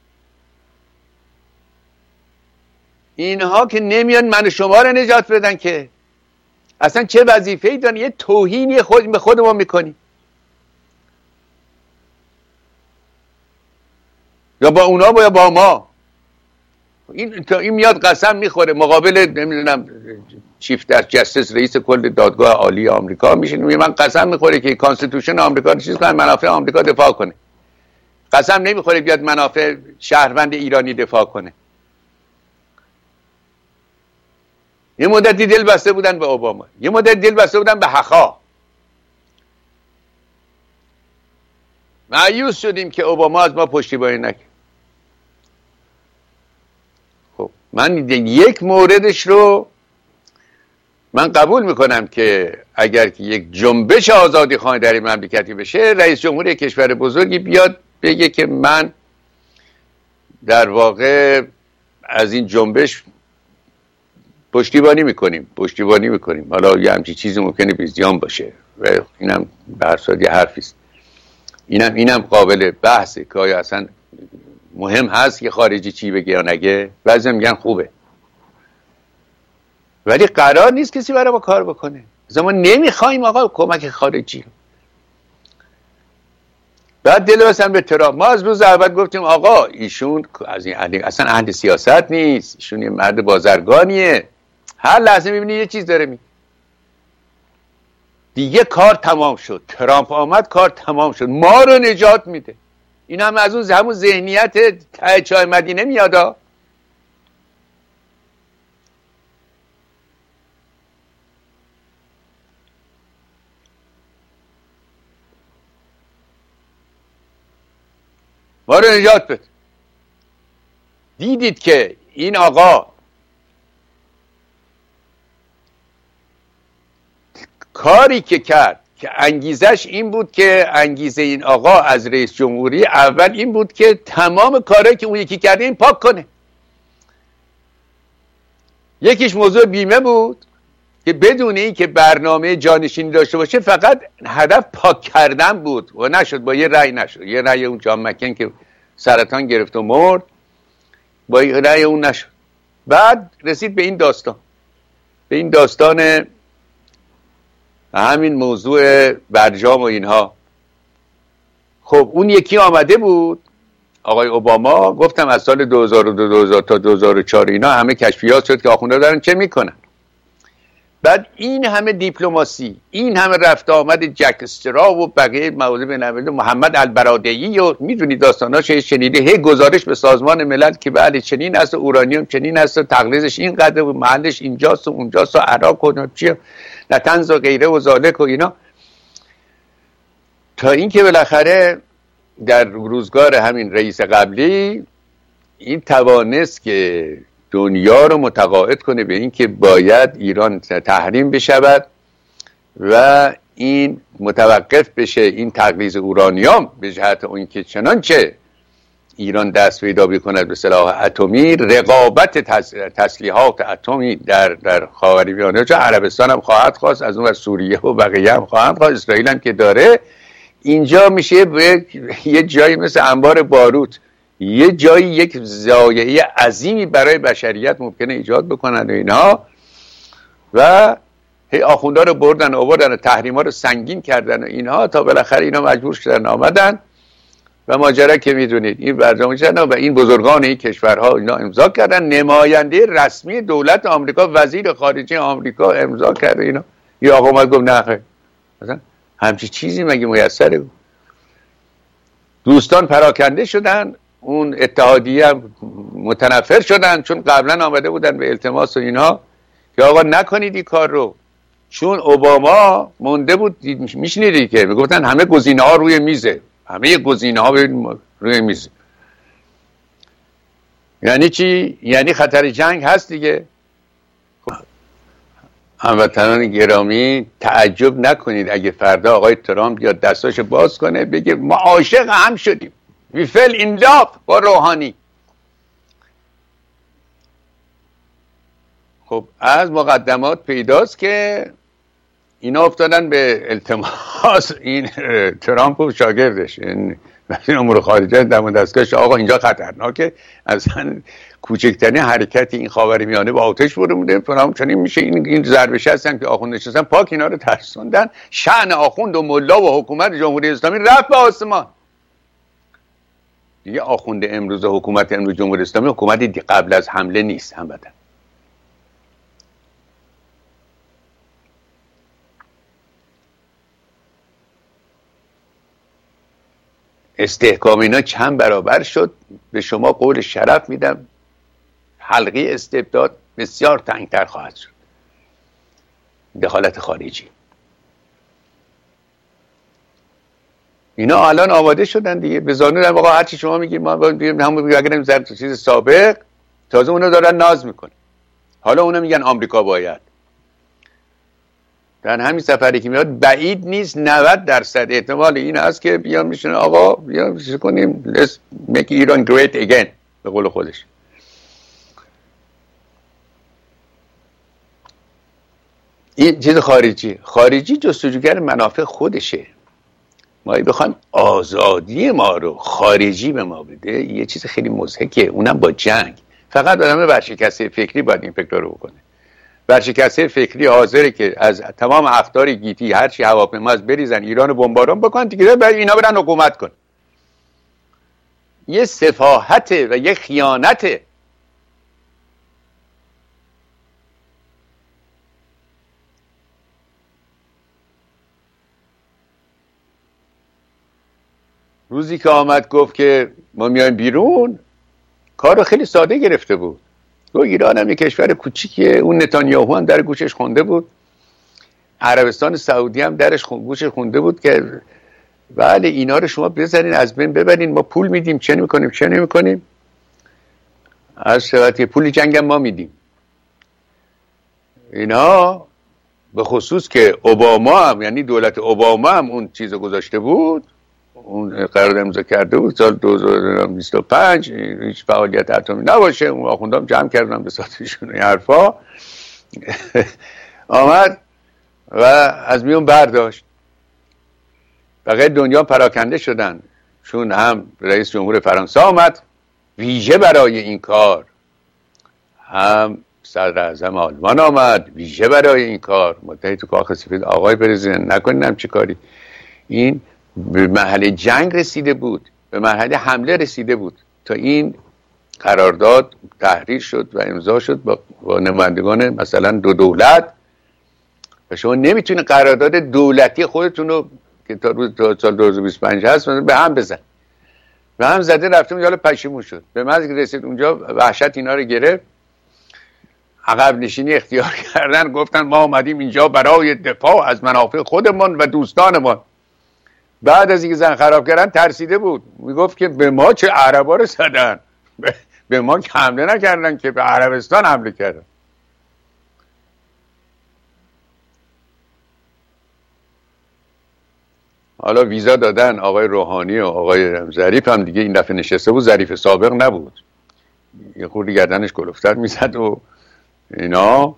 اینها که نمیان من شما رو نجات بدن که. اصلا چه وظیفه‌ای دارن؟ یه توهینی به خود ما میکنی. یا با اونا یا با ما. این میاد قسم میخوره مقابل نمیدونم چیف جستس رئیس کل دادگاه عالی آمریکا میشه، من قسم میخوره که کانستیتوشن آمریکا رو چیز کنه، منافع آمریکا دفاع کنه. قسم نمیخوره بیاد منافع شهروند ایرانی دفاع کنه. یه مدتی دل بسته بودن به اوباما، یه مدت دل بسته بودن به حقا. مایوس شدیم که اوباما از ما پشتیبانی نکنه. خب من یک موردش رو من قبول میکنم که اگر که یک جنبش آزادی خواهی در این مملکتی بشه، رئیس جمهور کشور بزرگی بیاد بگه که من در واقع از این جنبش پشتیبانی میکنیم. حالا یه همچین چیزی ممکنه بیزیان باشه و اینم به هر صورت یه حرفیست. اینم قابل بحثه که آیا اصلا مهم هست که خارجی چی بگه یا نگه. بعضی میگن خوبه، ولی قرار نیست کسی برای ما کار بکنه. ما نمیخوایم آقا کمک خارجی. بعد دل مثلا به ترامپ، ما از روز اول گفتیم آقا ایشون از این اصلا اهل سیاست نیست، ایشون یه مرد بازرگانیه. هر لحظه میبینی یه چیز داره می دیگه کار تمام شد. ترامپ آمد کار تمام شد، ما رو نجات میده. این هم از اون همون ذهنیت ته چای مدینه میادا. ما رو نجات بده. دیدید که این آقا کاری که کرد که انگیزش این بود که انگیزه این آقا از رئیس جمهوری اول این بود که تمام کارهایی که اون یکی کرده این پاک کنه. یکیش موضوع بیمه بود که بدون این که برنامه جانشینی داشته باشه فقط هدف پاک کردن بود و نشد. با یه رأی نشد. یه رأی اون جان مکن که سرطان گرفت و مرد، با یه رأی اون نشد. بعد رسید به این داستان همین موضوع برجام و اینها. خب اون یکی آمده بود آقای اوباما، گفتم از سال 2002 تا 2004 اینا همه کشفیات شد که آخونده دارن چه میکنن. بعد این همه دیپلماسی، این همه رفت آمد جک استرا و بقیه موارد بین‌المللی، محمد البرادعی و میدونی داستاناش شنیده، هی گزارش به سازمان ملل که بله چنین است، اورانیوم چنین است، تقلیدش اینقدر و محلش اینجاست و اونجاست و عراق و چیه نتنز و غیره و ذالک و اینا. تا اینکه بالاخره در روزگار همین رئیس قبلی این توانست که دنیا رو متقاعد کنه به این که باید ایران تحریم بشود و این متوقف بشه، این تقلیز اورانیوم، به جهت اون که چنانچه ایران دست پیدا بکند به سلاح اتمی، رقابت تسلیحات اتمی در خاورمیانه، چون عربستان هم خواهد خواست، از اون ور سوریه و بقیه هم خواهند خواست، اسرائیل هم که داره، اینجا میشه به یه جایی مثل انبار باروت، یه جایی یک ضایعه عظیمی برای بشریت ممکنه ایجاد بکنن و اینها. و هی آخوندا رو بردن آوردن و تحریما رو سنگین کردن و اینها، تا بالاخره اینا مجبور شدن آمدن و ماجرا که میدونید این برنامه شدن و این بزرگان این کشورها اینا امضا کردن. نماینده رسمی دولت آمریکا، وزیر خارجه آمریکا امضا کرده اینا. یه آقا اومد گفت نه خیر، مثلا همچی چیزی مگه میسره؟ دوستان پراکنده شدن، اون اتحادیه هم متنفر شدن، چون قبلا آمده بودن به التماس و اینها که آقا نکنید این کار رو. چون اوباما مونده بود، میشنیدی که میگفتن همه گزینه ها روی میزه، همه گزینه ها روی میزه. یعنی چی؟ یعنی خطر جنگ هست دیگه. هموطنان گرامی، تعجب نکنید اگه فردا آقای ترامپ بیاد دستاشو باز کنه بگه ما عاشق هم شدیم، we fell in love با روحانی. خب از مقدمات پیداست که اینا افتادن به التماس این ترامپ و شاگردش، این وزیر امور خارجه دم دستگاهش، آقا اینجا خطرناکه، اصلا کوچکترین حرکتی این خاورمیانه با آتش برو میده فلان چنین میشه. این ضربش هستن که آخوند نشستن پاک اینا رو ترسوندن، شأن آخوند و ملا و حکومت جمهوری اسلامی رفت به آسمان دیگه. آخوند امروز و حکومت امروز جمهوری اسلامی حکومتی قبل از حمله نیست. همدن استحکام اینا چند برابر شد. به شما قول شرف میدم حلقه استبداد بسیار تنگتر خواهد شد. دخالت خارجی اینا الان آماده شدن دیگه، به زانو دارن آقا هرچی شما میگید ما بریم همون بگیریم زر چیز سابق. تازه اونا دارن ناز میکنن، حالا اونا میگن آمریکا باید. در همین سفری که میاد بعید نیست 90% احتمال این هست که بیان میشن آقا بیان چیز کنیم let's make Iran great again به قول خودش. این چیز خارجی جستجوگر منافع خودشه. ما بخوایم آزادی ما رو خارجی به ما بده، یه چیز خیلی مضحکه، اونم با جنگ. فقط آدم ورشکسته فکری باید این فکر رو بکنه. ورشکسته فکری حاضره که از تمام اقطار گیتی هر چی هواپیما از بریزن ایران رو بمباران بکنن دیگه، بعد اینا برن حکومت کن. یه سفاهته و یه خیانته. روزی که آمد گفت که ما میایم بیرون، کار رو خیلی ساده گرفته بود. تو ایران هم یه کشور کوچیکیه، اون نتانیاهو هم در گوشش خونده بود، عربستان سعودی هم درش گوشش خونده بود که بله اینا رو شما بزنین از بین ببرین، ما پول میدیم، چه نمیکنیم چه نمیکنیم، از شرایط پول جنگ ما میدیم. اینا به خصوص که اوباما هم، یعنی دولت اوباما هم اون چیزو گذاشته بود، اون قرارداد امضا کرده بود سال 2025 هیچ فعالیت اتمی نباشه. اون آخوندام جمع کردم به ساتشون این حرفا آمد و از میون برداشت. بقیه دنیا پراکنده شدن، چون هم رئیس جمهور فرانسه آمد ویژه برای این کار، هم صدر اعظم آلمان آمد ویژه برای این کار. متحد تو کاخ سفید آقای پرزیدنت نکنینم چی کاری. این به مرحله جنگ رسیده بود، به مرحله حمله رسیده بود تا این قرارداد تحریر شد و امضا شد با نمایندگان مثلا دو دولت. و شما نمیتونید قرارداد دولتی خودتون رو که تا سال 2025 هست به هم بزن. به هم زده رفتیم حالا پشیمون شد. به محض که رسید اونجا وحشت اینا رو گرفت، عقب نشینی اختیار کردن، گفتن ما آمدیم اینجا برای دفاع از منافع خودمان و دوستانمان. بعد از اینکه زن خراب کردن ترسیده بود، میگفت که به ما چه عربا رو زدن، به ما که حمله نکردن که به عربستان حمله کردن. حالا ویزا دادن آقای روحانی و آقای ظریف هم دیگه این دفعه نشسته بود، ظریف سابق نبود، یه خوردی گردنش گلفتر میزد و اینا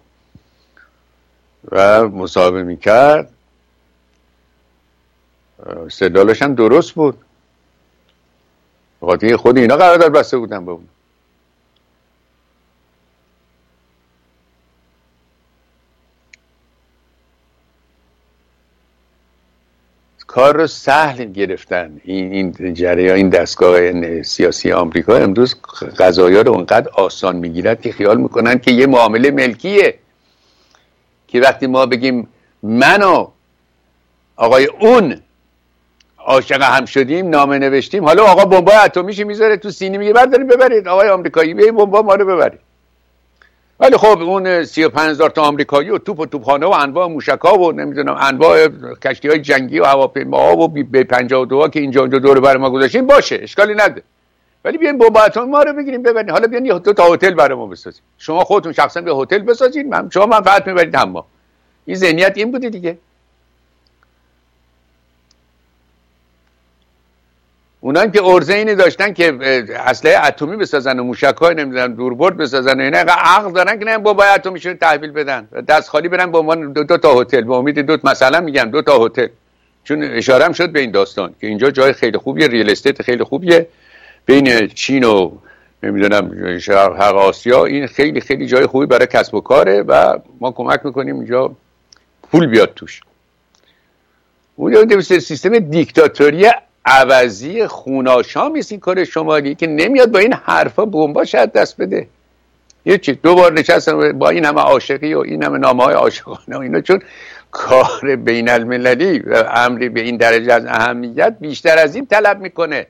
و مصاحبه میکرد. استدلالش هم درست بود، بخاطر خود اینا قرارداد بسته بودن با اون. کار رو سهل گرفتن این جریان، این دستگاه سیاسی آمریکا امروز قضایا رو اونقدر آسان میگیرد که خیال میکنن که یه معامله ملکیه، که وقتی ما بگیم من و آقای اون عاشق هم شدیم، نامه نوشتیم، حالا آقا بمبای اتمیشو میذاره تو سینی میگه بردارید ببرید آقای آمریکایی به بمبا ما رو ببرید. ولی خب اون 35,000 تا آمریکایی و توپ و توپخانه و انواع موشک‌ها و نمیدونم انواع کشتی‌های جنگی و هواپیماها و B 52 که اینجا دور بر ما گذاشتیم باشه، اشکالی نداره، ولی بیاین بمب اتمی ما رو بگیریم ببرید. حالا بیاین دو تا هتل برای ما بسازید، شما خودتون شخصا به هتل بسازید، شما منفعت میبرید حمام. این ذهنیت این بوده دیگه. اونایی که عرضه اینی داشتن که اسلحه اتمی بسازن و موشک‌های نمیدونم دوربرد بسازن و اینا، عقل دارن که نه بمب اتمیشون تحویل بدن، دست خالی برن به عنوان دو تا هتل، به امید مثلا میگم 2 تا هتل، چون اشاره هم شد به این داستان که اینجا جای خیلی خوبیه، ریل استیت خیلی خوبیه بین چین و نمیدونم شرق آسیا، این خیلی خیلی جای خوبی برای کسب و کاره و ما کمک میکنیم اینجا پول بیاد توش. اون سیستم دیکتاتوری عوضی خوناشام است این کار شمالی که نمیاد با این حرفا بمبا شاید دست بده. یه چیز 2 بار نشستم با این همه عاشقی و این همه نامه‌های عاشقانه و اینا، چون کار بین المللی و امری به این درجه از اهمیت بیشتر از این طلب میکنه.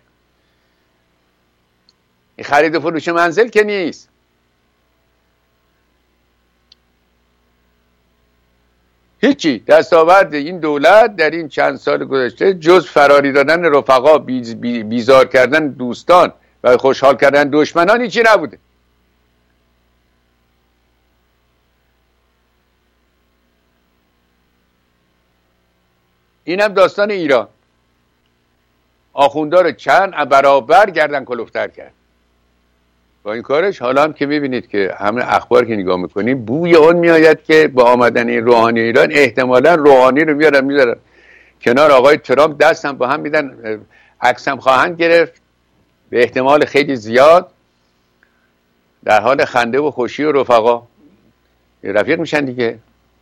این خرید و فروش منزل که نیست. هیچی دستاورد این دولت در این چند سال گذشته جز فراری دادن رفقا، بیزار کردن دوستان و خوشحال کردن دشمنان هیچی نبوده. این هم داستان ایران. آخوندا رو چند برابر گردن کلفتر کرد. با این کارش حالا هم که میبینید که همه اخبار که نگاه میکنیم بوی اون میآید که با آمدن روحانی ایران احتمالا روحانی رو میذارن کنار آقای ترامپ، دست هم با هم میدن، عکس هم خواهند گرفت به احتمال خیلی زیاد، در حال خنده و خوشی و رفقا رفیق میشن دیگه.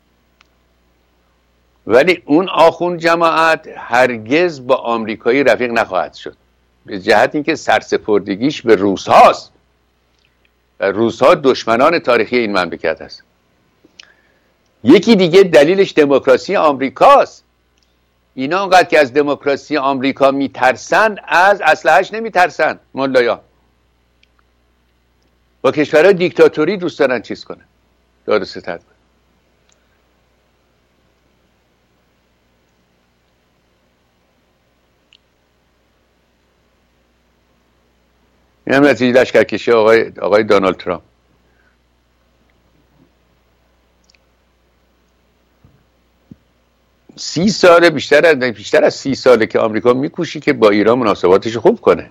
ولی اون آخوند جماعت هرگز با آمریکایی رفیق نخواهد شد، به جهت اینکه سرسپردگیش به روس هاست و روس ها دشمنان تاریخی این مملکت هست. یکی دیگه دلیلش دموکراسی آمریکاست. اینا اونقدر که از دموکراسی آمریکا میترسن، از اسلحه‌اش نمیترسن. ملایا با کشورهای دیکتاتوری دوست دارن چیز کنن، داد و ستد کنن. این هم نتیجه لشکرکشی آقای دونالد ترامپ. بیشتر از 30 ساله که آمریکا میکوشی که با ایران مناسباتش خوب کنه.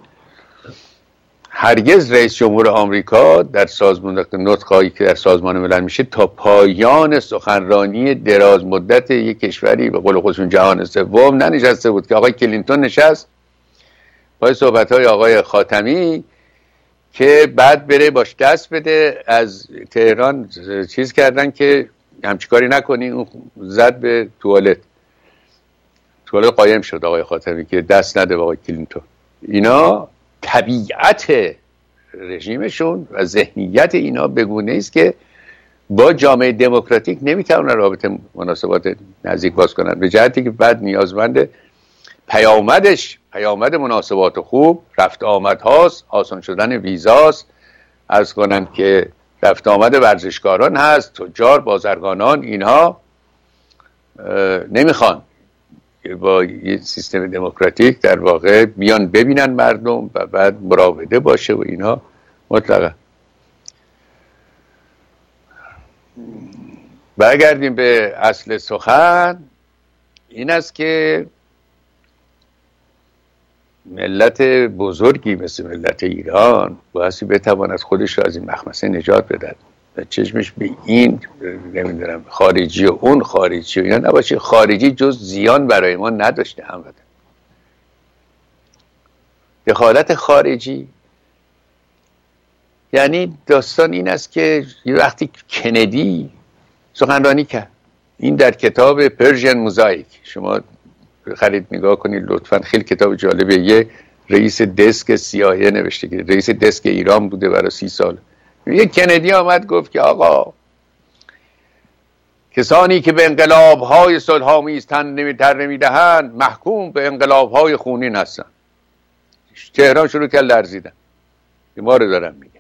هرگز رئیس جمهور آمریکا در سازمان نطقایی که در سازمان ملل میشه تا پایان سخنرانی دراز مدت یک کشوری به قول خودشون جهان سوم ننشسته بود که آقای کلینتون نشست پای صحبت‌های آقای خاتمی که بعد بره باش دست بده. از تهران چیز کردن که همچی کاری نکنی، اون زد به توالت قایم شد آقای خاتمی که دست نده به آقای کلینتون. اینا طبیعت رژیمشون و ذهنیت اینا بگونه است که با جامعه دموکراتیک نمیتونن رابطه مناسبات نزدیک باز کنن، به جهتی که بعد نیازمند پیامد مناسبات خوب، رفت آمد هاست، آسان شدن ویزاست، عرض کنم که رفت آمد ورزشکاران هست، تجار، بازرگانان، اینها نمیخوان با یه سیستم دموکراتیک در واقع بیان ببینن مردم و بعد مراوده باشه و اینها. مطلقا برگردیم به اصل سخن. این است که ملت بزرگی مثل ملت ایران بایستی بتواند خودش رو از این مخمسه نجات بدهد و چشمش به این نمیدونم خارجی و اون خارجی و اینا نباشه. خارجی جز زیان برای ما نداشته. هموطن دخالت خارجی یعنی داستان این است که یه وقتی کندی سخنرانی کرد، این در کتاب پرژین موزاییک، شما خرید نگاه کنید لطفا، خیلی کتاب جالبه. یه رئیس دسک CIA نوشته که رئیس دسک ایران بوده برای 30 سال. یه کندی آمد گفت که آقا کسانی که به انقلاب‌های صلح‌آمیز تن نمیدهند محکوم به انقلاب‌های خونین هستن. تهران شروع کرد لرزیدن. ما رو دارم میگه.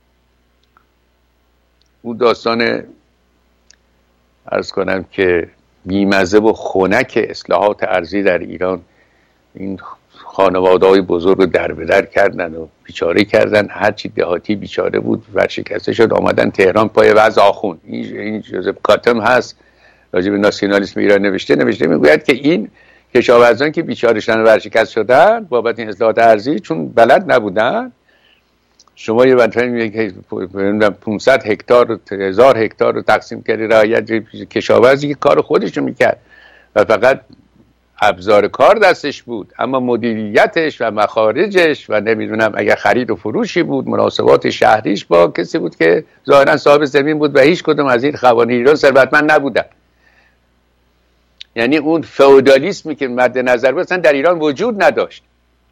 اون داستان عرض کنم که بیمزه و خنک اصلاحات ارضی در ایران، این خانواده‌های بزرگ رو در به در کردن و بیچاره کردن. هرچی دهاتی بیچاره بود ورشکسته شد، آمدن تهران پای وضع آخوند. این جوزف کاتم هست راجع به ناسیونالیسم ایران نوشته میگوید که این کشاورزان که بیچاره شدن و ورشکست شدن بابت این اصلاحات ارضی چون بلد نبودن، شما یه منطقه 500 هکتار 1000 هکتار رو تقسیم کردی رعایت کشاورزی که کار خودش رو میکرد و فقط ابزار کار دستش بود، اما مدیریتش و مخارجش و نمیدونم اگر خرید و فروشی بود، مناسبات شهریش با کسی بود که ظاهرا صاحب زمین بود و هیچ کدوم از این قوانین ایران ثروتمند نبودن. یعنی اون فئودالیسمی که مد نظر بود اصلا در ایران وجود نداشت.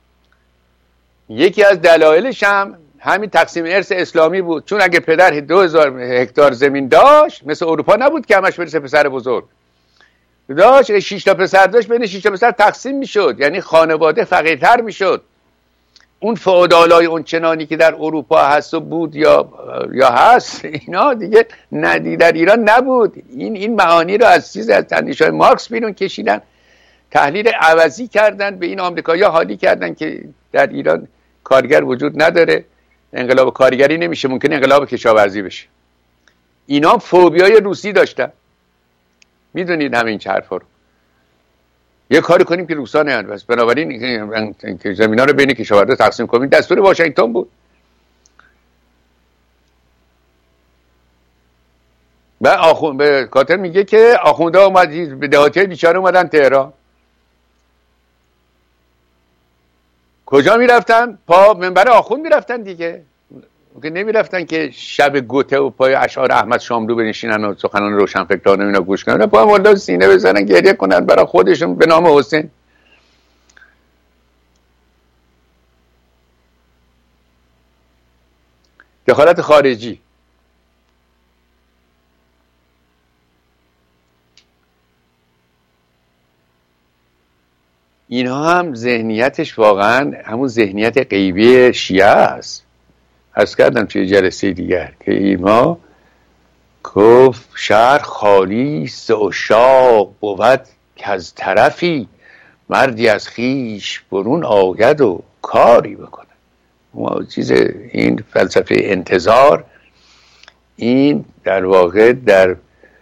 یکی از دلایلش هم همین تقسیم ارث اسلامی بود، چون اگه پدر 2000 هکتار زمین داشت مثل اروپا نبود که همش برسه پسر بزرگ داشت، 6 تا پسر داشت، بین 6 تا پسر تقسیم میشد، یعنی خانواده فقیرتر میشد. اون فئودالای اون چنانی که در اروپا هست و بود یا هست، اینا دیگه در ایران نبود. این معانی رو از اندیشه‌های مارکس بیرون کشیدن، تحلیل عوضی کردن، به این آمریکایی‌ها حالی کردن که در ایران کارگر وجود نداره، انقلاب کارگری نمیشه، ممکنه انقلاب کشاورزی بشه. اینا فوبیای روسی داشتن. میدونید همین حرفا رو. یه کاری کنیم که روسا نیان، بس بنابراین که زمینا رو بین کشاورزا تقسیم کنیم دستور واشنگتن بود. به کاتر میگه که آخونده اومد به دهاتی بیچاره اومدن تهران. کجا میرفتن؟ پا منبر آخوند میرفتن دیگه، که نمیرفتن که شب گوته و پای اشعار احمد شاملو بنشینن و سخنان روشنفکران اینا گوش کنن، پا مولد سینه بزنن گریه کنن برای خودشون به نام حسین. دخالت خارجی اینها هم ذهنیتش واقعا همون ذهنیت غیبی شیعه است. عرض کردم توی جلسه دیگر که ایما گفت شهر خالی ز عشاق بود که از طرفی مردی از خیش برون آید و کاری بکنه. ما چیز این فلسفه انتظار این در واقع در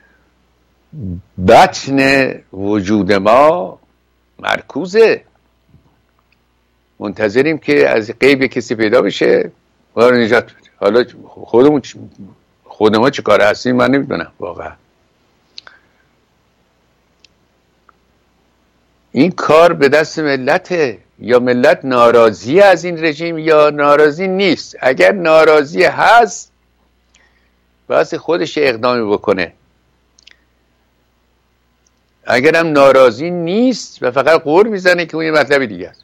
بطن وجود ما مرکوزه. منتظریم که از غیب کسی پیدا بشه ما رو نجات بده. حالا خود ما چه کار هستیم من نمیدونم واقعا. این کار به دست ملته، یا ملت ناراضی از این رژیم یا ناراضی نیست. اگر ناراضی هست باید خودش اقدامی بکنه، اگرم ناراضی نیست و فقط قور میزنه که اون یه مطلبی دیگه است.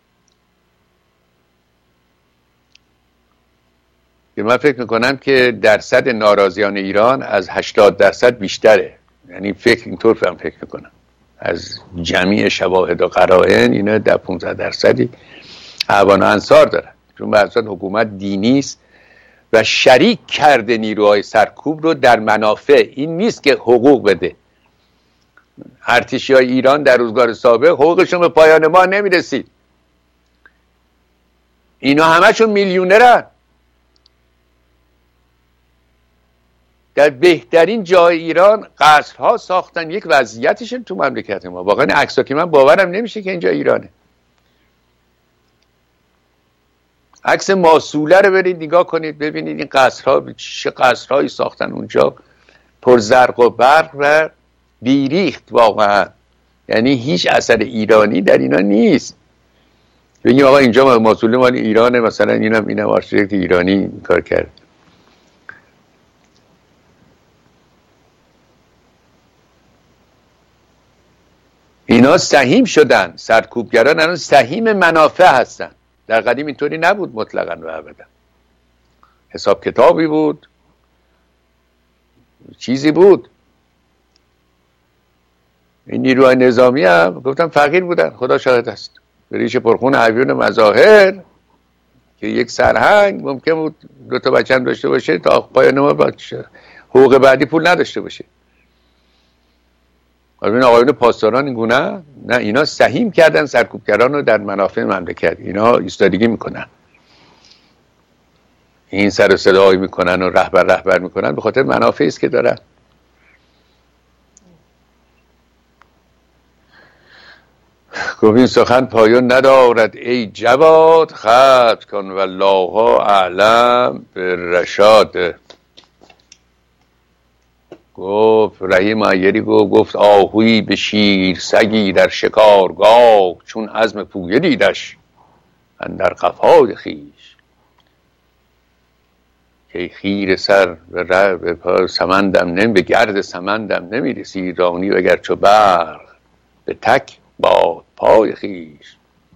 که من فکر میکنم که درصد ناراضیان ایران از 80% بیشتره. یعنی اینطور فکر میکنم از جمعی شواهد و قرائن اینا در 15% اعوان و انصار دارن، چون به اصل حکومت دینی است و شریک کرده نیروهای سرکوب رو در منافع. این نیست که حقوق بده. ارتشی‌های ایران در روزگار سابق حقوقشون به پایان ما نمیرسید. اینا همشون میلیونرن. در بهترین جای ایران قصرها ساختن. یک وضعیتشون تو مملکت ما واقعا عکسا که من باورم نمیشه که اینجا ایرانه. عکس ماسوله رو برید نگاه کنید ببینید این قصرها چه قصرهایی ساختن اونجا، پر زرق و برق و بیریخت واقعا. یعنی هیچ اثر ایرانی در اینا نیست. بگیم آقا اینجا ماسوله مال ایرانه، مثلا اینم آرشیتکت ایرانی کار کرد. اینا سهیم شدن. سرکوبگران الان سهیم منافع هستن. در قدیم اینطوری نبود مطلقاً و ابدا. حساب کتابی بود، چیزی بود. این نیروهای نظامی هم گفتم فقیر بودن، خدا شاهد است. به ریش پرخون اویون مظاهر که یک سرهنگ ممکن بود 2 تا بچه هم داشته باشه تا پایان ما حقوق بعدی پول نداشته باشه. این آقایون پاسداران این گونه نه، اینا سهیم کردن سرکوبگران رو در منافع مملکت. اینا ایستادگی میکنن، این سر و صدایی میکنن و رهبر میکنن به خاطر منافعی است که دارن. گفت این سخن پایان ندارد ای جواد، ختم کن والله اعلم بالرشاد. گفت رحیم عیری گفت آهویی به شیر، سگی در شکارگاه، چون عزم پویه دیدش اندر قفای خویش. که خیر سر به سمندم به گرد سمندم نمیرسی، رانی وگر چو برق به تک باد پای خویش.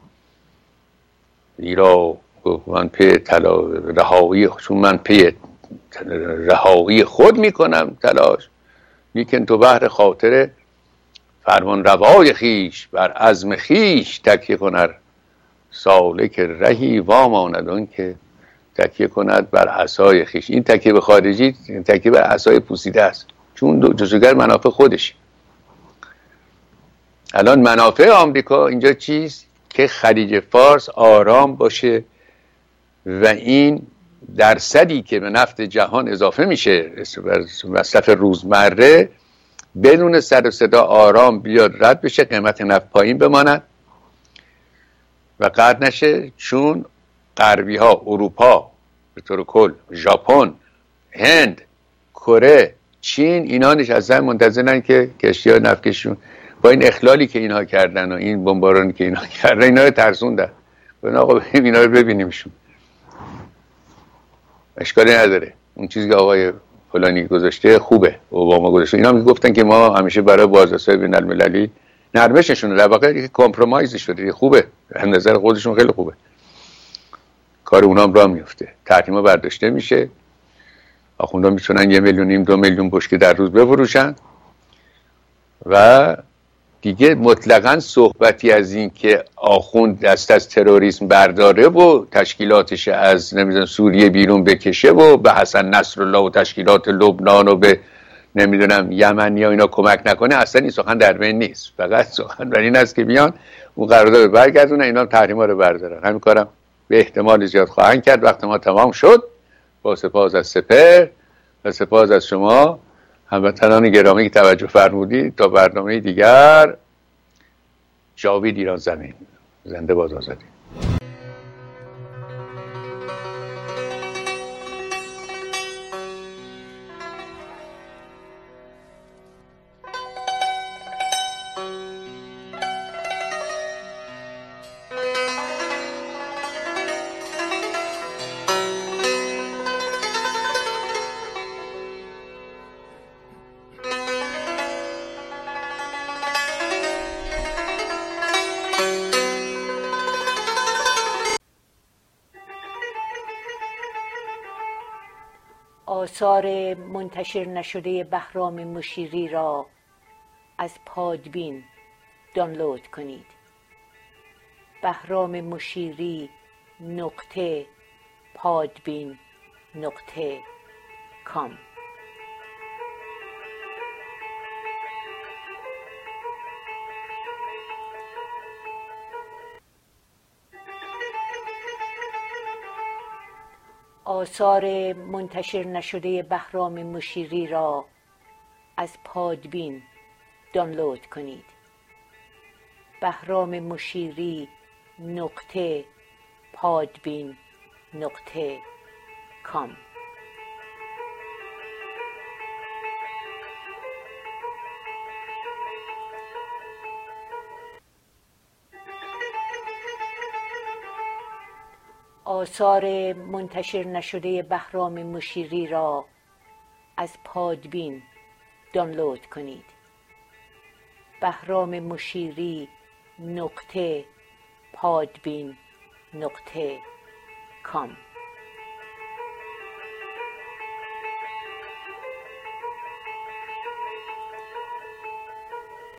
زیرا من پی رهایی، چون من پی رهایی خود میکنم تلاش، لیکن تو بهر خاطر فرمان روای خیش بر عزم خیش تکیه کنر. سالک رهی واماند اون که تکیه کند بر عصای خیش. این تکیه به خارجی تکیه بر عصای پوسیده است، چون جزوگر منافع خودش. الان منافع آمریکا اینجا چیست؟ که خلیج فارس آرام باشه و این درصدی که به نفت جهان اضافه میشه مصرف روزمره بدون سر و صدا آرام بیاد رد بشه، قیمت نفت پایین بماند و قطع نشه. چون غربی ها، اروپا به طور کل، ژاپن، هند، کره چین اینا نشستن منتظرن که کشتی‌های نفتکشیشون با این اخلالی که اینها کردن و این بمبارانی که اینها کردن اینا رو ترسوندن. آقا بریم اینا رو ببینیمشون، اشکالی نداره، اون چیزی که آقای فلانی گذاشته خوبه، اوباما گذاشته. اینا میگفتن که ما همیشه برای بازرسای بین‌المللی نرمششون در واقع که کامپرومایز شده، خوبه، از نظر خودشون خیلی خوبه، کار اونا هم راه میفته، تحریما برداشته میشه، آخوندا میتونن 1.5 میلیون 2 میلیون بشکه در روز بفروشن و دیگه مطلقاً صحبتی از این که آخوند دست از تروریسم برداره و تشکیلاتش از نمیدونم سوریه بیرون بکشه و به حسن نصرالله و تشکیلات لبنان و به نمیدونم یمنی ها اینا کمک نکنه، اصلا این سخن در بین نیست. فقط سخن بر این است که بیان اون قرارداد رو برگردونن، اینا تحریما رو بردارن. همین کارم به احتمال زیاد خواهند کرد. وقت ما تمام شد. با سپاس از سپهر و سپاس از شما هموطنان گرامی که توجه فرمودید. تا برنامه دیگر، جاوید ایران زمین، زنده باد آزادی. آثار منتشر نشده بهرام مشیری را از پادبین دانلود کنید. behrammoshiri.podbean.com آثار منتشر نشده بهرام مشیری را از پادبین دانلود کنید. behrammoshiri.podbean.com آثار منتشر نشده بهرام مشیری را از پادبین دانلود کنید. behrammoshiri.podbean.com